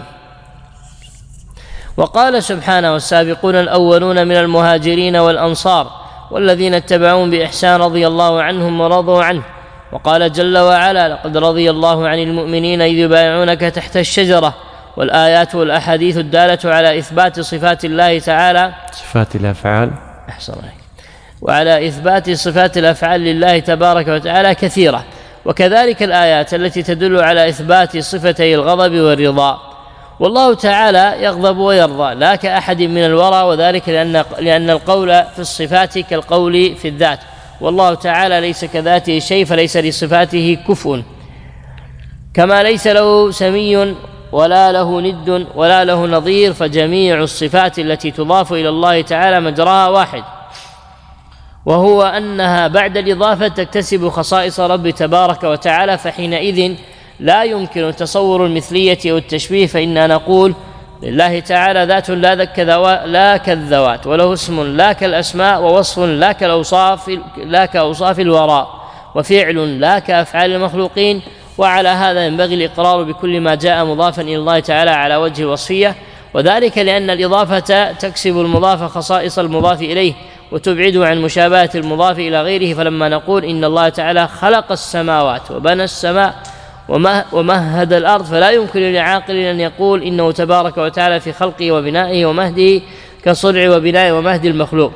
وقال سبحانه: والسابقون الأولون من المهاجرين والأنصار والذين اتبعوهم بإحسان رضي الله عنهم ورضوا عنه. وقال جل وعلا: لقد رضي الله عن المؤمنين إذ يبايعونك تحت الشجرة. والآيات والأحاديث الدالة على إثبات صفات الله تعالى، صفات الأفعال، وعلى إثبات صفات الأفعال لله تبارك وتعالى كثيرة، وكذلك الآيات التي تدل على إثبات صفتي الغضب والرضا. والله تعالى يغضب ويرضى لا كأحد من الورى، وذلك لأن القول في الصفات كالقول في الذات، والله تعالى ليس كذاته شيء، فليس لصفاته كفء، كما ليس له سمي ولا له ند ولا له نظير، فجميع الصفات التي تضاف إلى الله تعالى مجراها واحد، وهو أنها بعد الإضافة تكتسب خصائص رب تبارك وتعالى، فحينئذ لا يمكن تصور المثلية أو التشبيه، فإننا نقول لله تعالى ذات لا كالذوات، وله اسم لا كالأسماء، ووصف لا كأوصاف الوراء، وفعل لا كأفعال المخلوقين. وعلى هذا ينبغي الإقرار بكل ما جاء مضافا إلى الله تعالى على وجه الوصفية، وذلك لأن الإضافة تكسب المضاف خصائص المضاف إليه وتبعده عن مشابهة المضاف إلى غيره. فلما نقول إن الله تعالى خلق السماوات وبنى السماء ومهد الأرض، فلا يمكن لعاقل أن يقول إنه تبارك وتعالى في خلقه وبنائه ومهده كصنع وبناء ومهد المخلوق،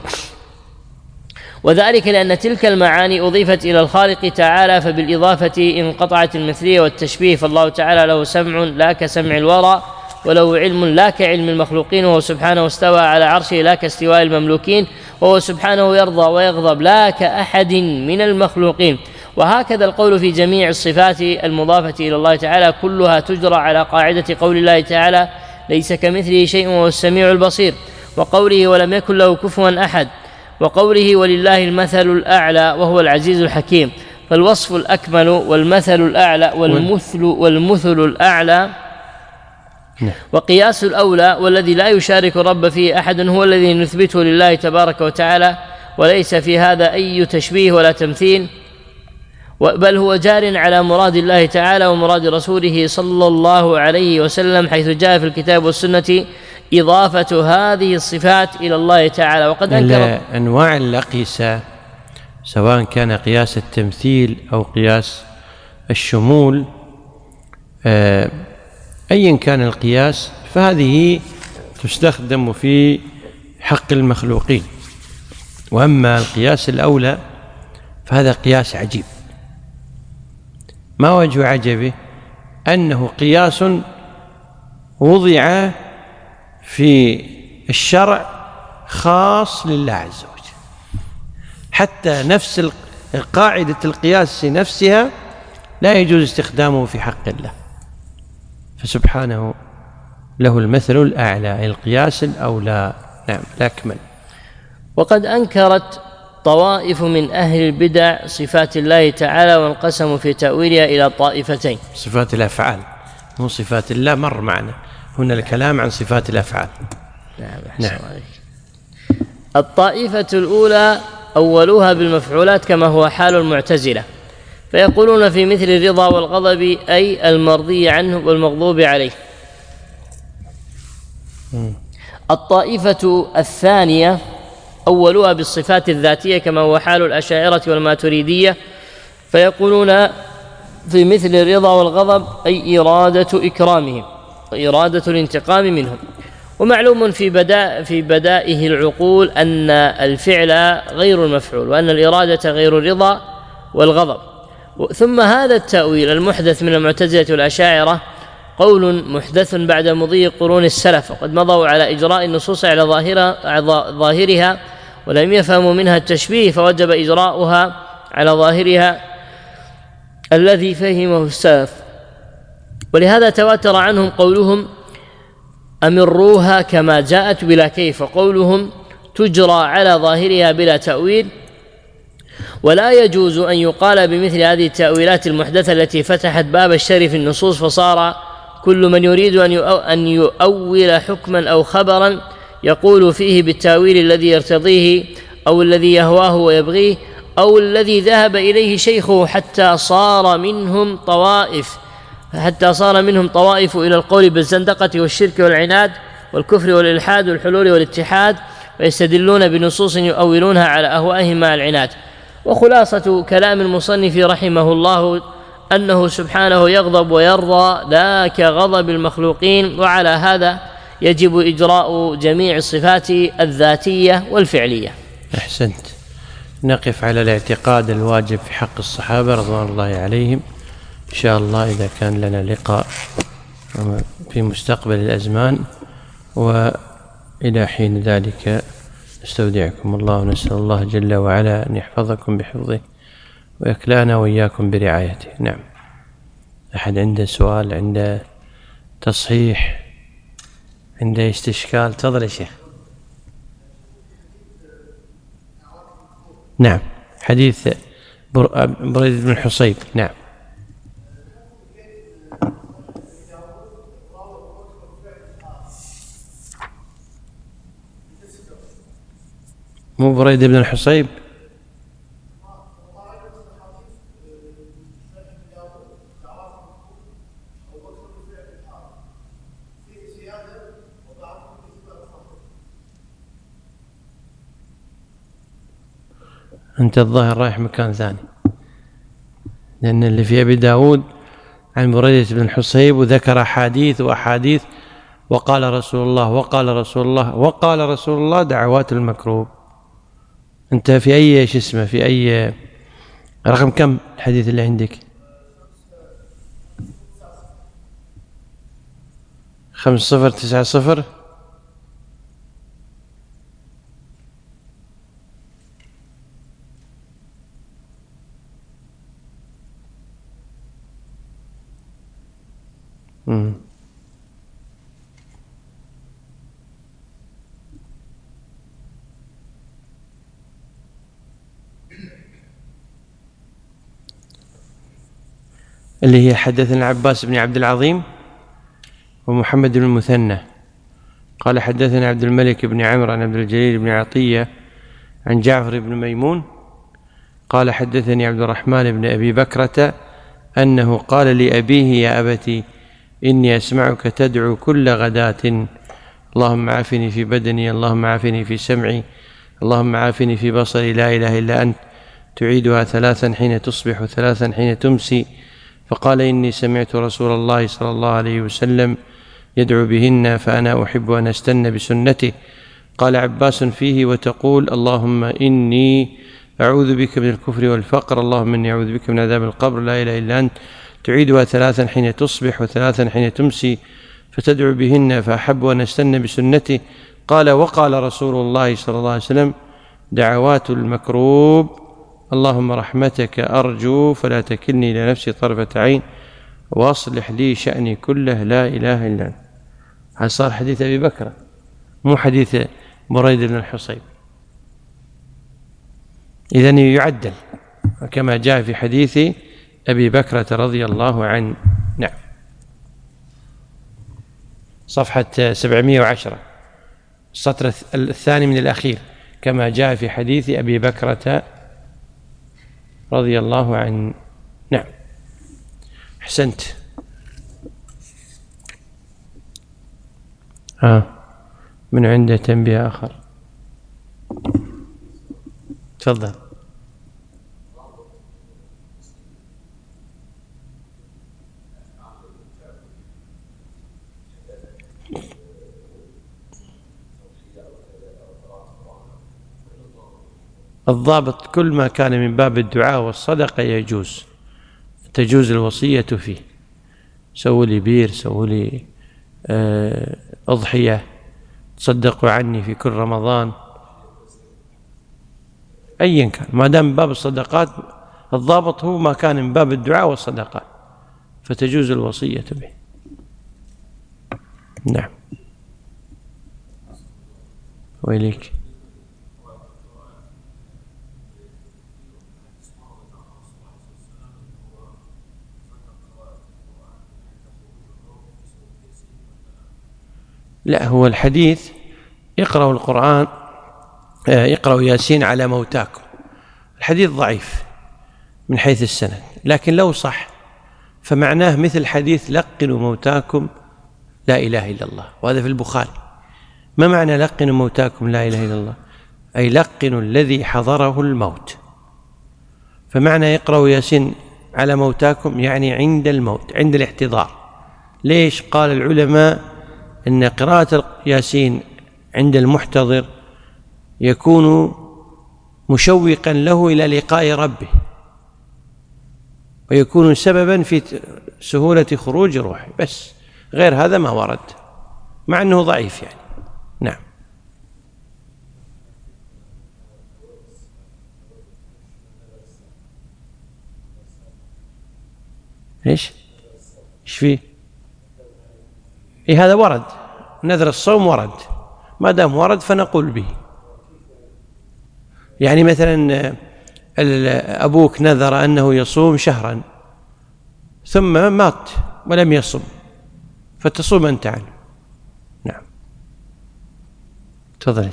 وذلك لأن تلك المعاني أضيفت إلى الخالق تعالى، فبالإضافة انقطعت المثلية والتشبيه. فالله تعالى له سمع لا كسمع الورى، وله علم لا كعلم المخلوقين، وهو سبحانه استوى على عرشه لا كاستواء المملوكين، وهو سبحانه يرضى ويغضب لا كأحد من المخلوقين. وهكذا القول في جميع الصفات المضافة إلى الله تعالى كلها تجرى على قاعدة قول الله تعالى ليس كمثله شيء وهو السميع البصير، وقوله ولم يكن له كفوا أحد، وقوله ولله المثل الأعلى وهو العزيز الحكيم. فالوصف الأكمل والمثل الأعلى والمثل الأعلى وقياس الأولى والذي لا يشارك الرب فيه أحد هو الذي نثبته لله تبارك وتعالى، وليس في هذا أي تشبيه ولا تمثيل، بل هو جار على مراد الله تعالى ومراد رسوله صلى الله عليه وسلم، حيث جاء في الكتاب والسنة إضافة هذه الصفات إلى الله تعالى. وقد أنكر أنواع الأقيسة سواء كان قياس التمثيل أو قياس الشمول، أيا كان القياس، فهذه تستخدم في حق المخلوقين. وأما القياس الأولى فهذا قياس عجيب. ما وجه عجبه؟ أنه قياس وضع في الشرع خاص لله عز وجل، حتى نفس قاعدة القياس نفسها لا يجوز استخدامه في حق الله، فسبحانه له المثل الأعلى، القياس الأولى. نعم، الأكمل. وقد أنكرت طوائف من أهل البدع صفات الله تعالى، وانقسموا في تأويلها إلى طائفتين. صفات الأفعال، مو صفات الله، مر معنا هنا الكلام عن صفات الأفعال. نعم. الطائفة الأولى أولوها بالمفعولات كما هو حال المعتزلة، فيقولون في مثل الرضا والغضب أي المرضي عنه والمغضوب عليه. الطائفة الثانية أولوها بالصفات الذاتية كما هو حال الأشاعرة والماتريدية، فيقولون في مثل الرضا والغضب أي إرادة إكرامهم وإرادة الانتقام منهم. ومعلوم في بدائه العقول أن الفعل غير المفعول، وأن الإرادة غير الرضا والغضب. ثم هذا التأويل المحدث من المعتزلة والأشاعرة قول محدث بعد مضي قرون السلف، وقد مضوا على إجراء النصوص على ظاهرها ولم يفهموا منها التشبيه، فوجب إجراؤها على ظاهرها الذي فهمه السلف. ولهذا تواتر عنهم قولهم أمروها كما جاءت بلا كيف، وقولهم تجرى على ظاهرها بلا تأويل. ولا يجوز أن يقال بمثل هذه التأويلات المحدثة التي فتحت باب الشر في النصوص، فصار كل من يريد أن يؤول حكما أو خبرا يقول فيه بالتأويل الذي يرتضيه أو الذي يهواه ويبغيه أو الذي ذهب إليه شيخه، حتى صار منهم طوائف إلى القول بالزندقة والشرك والعناد والكفر والإلحاد والحلول والاتحاد، ويستدلون بنصوص يؤولونها على أهوائهم مع العناد. وخلاصة كلام المصنف رحمه الله أنه سبحانه يغضب ويرضى لا كغضب المخلوقين، وعلى هذا يجب إجراء جميع الصفات الذاتية والفعلية. أحسنت. نقف على الاعتقاد الواجب في حق الصحابة رضوان الله عليهم إن شاء الله إذا كان لنا لقاء في مستقبل الأزمان، وإلى حين ذلك نستودعكم الله ونسأل الله جل وعلا أن يحفظكم بحفظه ويكلانا وإياكم برعايته. نعم، أحد عنده سؤال، عنده تصحيح، عنده استشكال؟ تفضل يا شيخ. نعم، حديث بريد بن الحصيب. نعم. مو بريد بن الحصيب؟ أنت الظاهر رايح مكان ثاني، لأن اللي في أبي داود عن بريدة بن الحصيب وذكر أحاديث وأحاديث وقال رسول الله وقال رسول الله وقال رسول الله دعوات المكروب. أنت في أي اسمه، في أي رقم كم الحديث اللي عندك؟ 5090. اللي هي حدثنا عباس بن عبد العظيم ومحمد بن المثنى قال حدثنا عبد الملك بن عمرو عن عبد الجليل بن عطية عن جعفر بن ميمون قال حدثني عبد الرحمن بن أبي بكرة أنه قال لأبيه يا أبتي إني أسمعك تدعو كل غداة اللهم عافني في بدني، اللهم عافني في سمعي، اللهم عافني في بصري، لا إله إلا أنت، تعيدها 3 حين تصبح و3 حين تمسي. فقال إني سمعت رسول الله صلى الله عليه وسلم يدعو بهن فأنا أحب أن أستن بسنته. قال عباس فيه وتقول اللهم إني أعوذ بك من الكفر والفقر، اللهم إني أعوذ بك من عذاب القبر، لا إله إلا أنت، تعيدها 3 حين تصبح و3 حين تمسي، فتدعو بهن فأحب أن أستن بسنته. قال وقال رسول الله صلى الله عليه وسلم دعوات المكروب اللهم رحمتك أرجو فلا تكلني إلى نفسي طرفة عين وأصلح لي شأني كله، لا إله إلا أنت. هذا صار حديث أبي بكر مو حديث بريد بن الحصيب، إذن يعدل كما جاء في حديث أبي بكرة رضي الله عنه. نعم، صفحة 710 السطر الثاني من الأخير كما جاء في حديث أبي بكرة رضي الله عنه. نعم، أحسنت. من عنده تنبيه آخر؟ تفضل. الضابط كل ما كان من باب الدعاء والصدقة يجوز، تجوز الوصية فيه. سووا لي بير، سووا لي أضحية، تصدقوا عني في كل رمضان، أيا كان ما دام من باب الصدقات. الضابط هو ما كان من باب الدعاء والصدقات فتجوز الوصية به. نعم، وإليك. لا، هو الحديث اقرأوا القرآن، اقرأوا ياسين على موتاكم. الحديث ضعيف من حيث السند، لكن لو صح فمعناه مثل حديث لقنوا موتاكم لا إله إلا الله، وهذا في البخاري. ما معنى لقنوا موتاكم لا إله إلا الله؟ أي لقنوا الذي حضره الموت. فمعنى يقرأوا ياسين على موتاكم يعني عند الموت، عند الاحتضار. ليش؟ قال العلماء إن قراءة ياسين عند المحتضر يكون مشوقا له إلى لقاء ربه، ويكون سببا في سهولة خروج روحه، بس غير هذا ما ورد، مع أنه ضعيف يعني. نعم. ايش فيه؟ هذا ورد، نذر الصوم ورد، ما دام ورد فنقول به. يعني مثلا أبوك نذر أنه يصوم شهرا ثم مات ولم يصم، فتصوم أنت عنه. نعم. تفضل.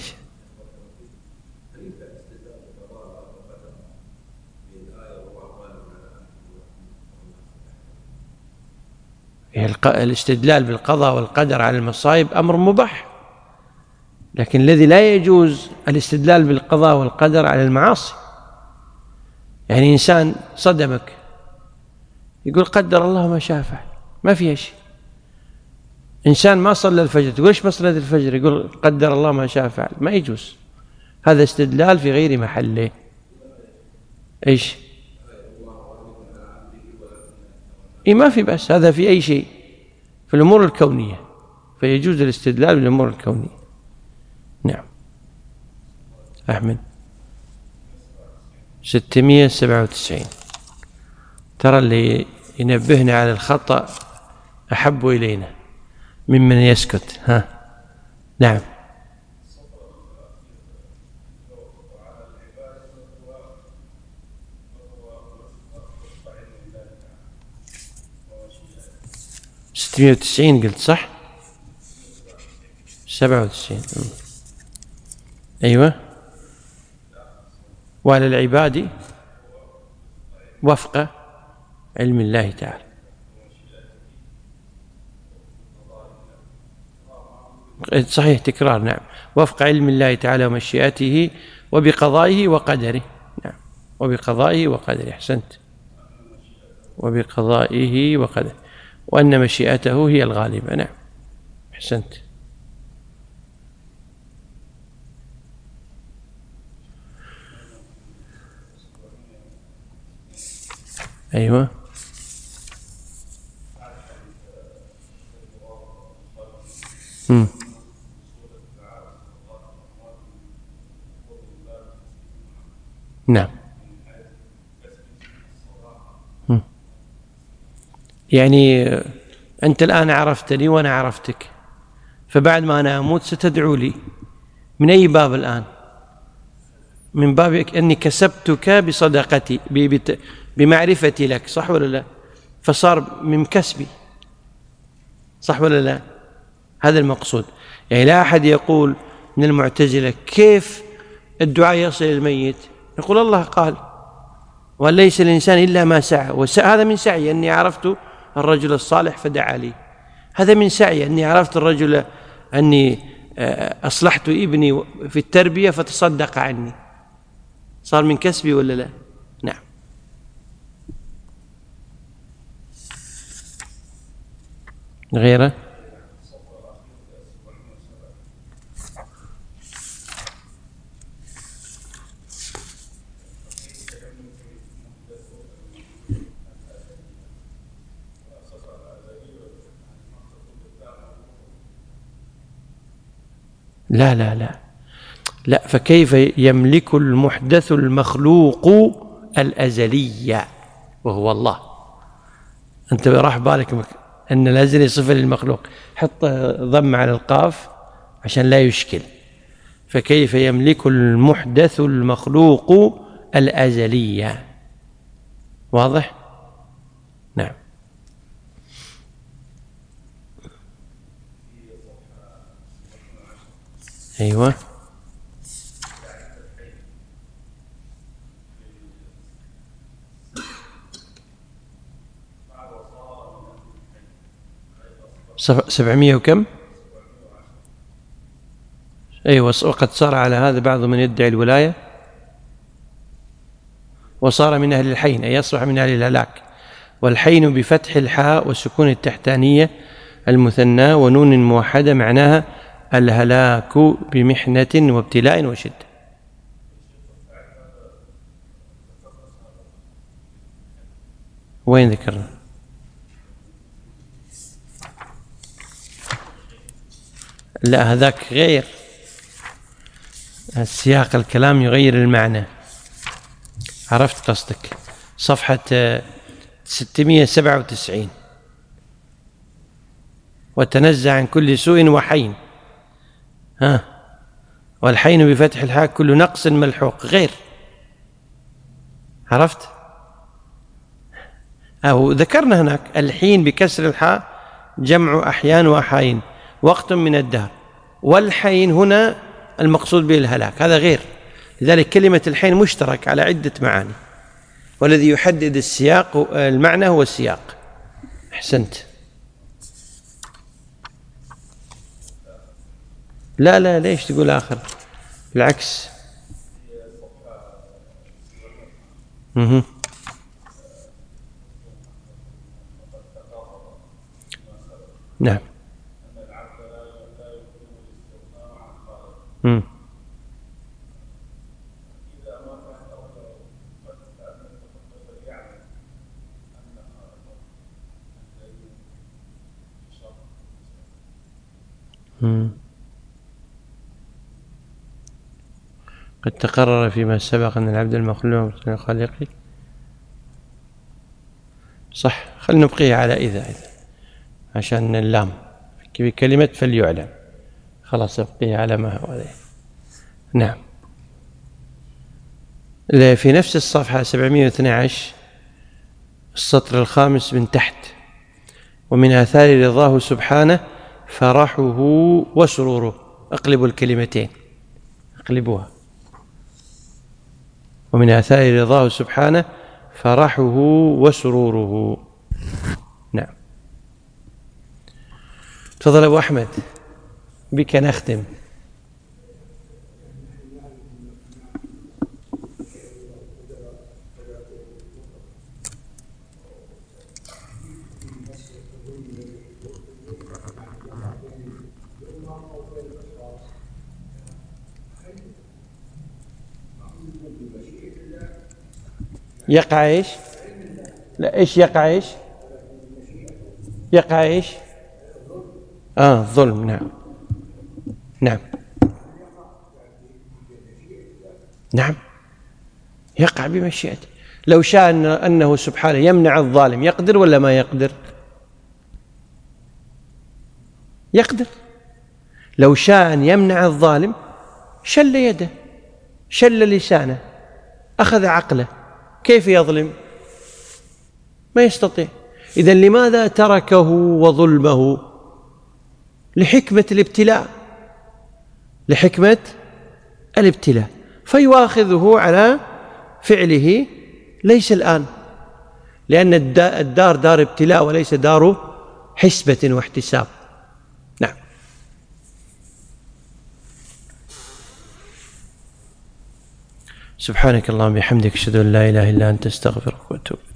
الاستدلال بالقضاء والقدر على المصائب أمر مباح، لكن الذي لا يجوز الاستدلال بالقضاء والقدر على المعاصي. يعني إنسان صدمك يقول قدر الله ما شاء فعل، ما فيها شيء. إنسان ما صلى الفجر تقول إيش ما صليت الفجر، يقول قدر الله ما شاء فعل، ما يجوز، هذا استدلال في غير محله. إيش؟ ما في بأس، هذا في أي شيء، في الأمور الكونية فيجوز الاستدلال بالأمور الكونية. نعم. أحمد 697. ترى اللي ينبهنا على الخطأ أحب إلينا ممن يسكت. ها. نعم. ستمائة وتسعين قلت صح؟ 97. أيوة. وعلى العباد وفق علم الله تعالى. صحيح، تكرار. نعم. وفق علم الله تعالى ومشيئته وبقضائه وقدره. نعم. وبقضائه وقدره. أحسنت. وبقضائه وقدره، وأن مشيئته هي الغالبة. نعم. أحسنت. أيوة. نعم. يعني أنت الآن عرفتني وأنا عرفتك، فبعد ما أنا أموت ستدعو لي. من أي باب الآن؟ من باب أني كسبتك بصدقتي، بمعرفتي لك، صح ولا لا؟ فصار من كسبي، صح ولا لا؟ هذا المقصود. يعني لا أحد يقول من المعتزلة كيف الدعاء يصل الميت، يقول الله قال وليس الإنسان إلا ما سعى، هذا من سعي أني عرفت الرجل الصالح فدعا لي، هذا من سعي أني عرفت الرجل، أني أصلحت ابني في التربية فتصدق عني، صار من كسبي ولا لا؟ نعم. غيره. لا لا لا لا، فكيف يملك المحدث المخلوق الأزلية وهو الله؟ أنت راح بالك أن الأزلي صفة للمخلوق، حط ضم على القاف عشان لا يشكل. فكيف يملك المحدث المخلوق الأزلية؟ واضح؟ نعم. أيوة. سبعمائة وكم؟ أيوة. وقد صار على هذا بعض من يدعي الولاية وصار من أهل الحين، أي يصبح من أهل الهلاك. والحين بفتح الحاء والسكون التحتانية المثنى ونون موحدة معناها الهلاك بمحنة وابتلاء وشدة. وين ذكرنا؟ لا هذاك غير، السياق الكلام يغير المعنى. عرفت قصدك. صفحة 697. وتنزع عن كل سوء وحين. والحين بفتح الحاء كل نقص ملحوق غير. عرفت؟ أو ذكرنا هناك الحين بكسر الحاء جمع أحيان وأحاين، وقت من الدهر. والحين هنا المقصود به الهلاك، هذا غير. لذلك كلمة الحين مشترك على عدة معاني، والذي يحدد السياق المعنى هو السياق. أحسنت. لا ليش تقول آخر؟ بالعكس. نعم. قد تقرر فيما سبق أن العبد المخلوق من خالقه. صح، خلنا نبقيه على إذا عشان اللام بكلمة فليعلم، خلاص نبقيه على ما هو عليه. نعم. في نفس الصفحة 712 السطر الخامس من تحت: ومن آثار رضاه سبحانه فرحه وسروره. اقلبوا الكلمتين، اقلبوها. ومن آثار رضاه سبحانه فرحه وسروره. نعم. تفضل أبو أحمد، بك نختم. يقع ايش؟ لا ايش يقع ايش؟ يقع ايش؟ ظلم. نعم نعم نعم، يقع بمشيئته. لو شاء أنه سبحانه يمنع الظالم يقدر ولا ما يقدر؟ يقدر. لو شاء أن يمنع الظالم شل يده، شل لسانه، أخذ عقله، كيف يظلم؟ ما يستطيع. إذن لماذا تركه وظلمه؟ لحكمة الابتلاء، لحكمة الابتلاء، فيواخذه على فعله ليس الآن، لأن الدار دار ابتلاء وليس دار حسبة واحتساب. نعم. سبحانك اللهم وبحمدك، أشهد أن لا إله إلا أنت، أستغفرك وأتوب إليك.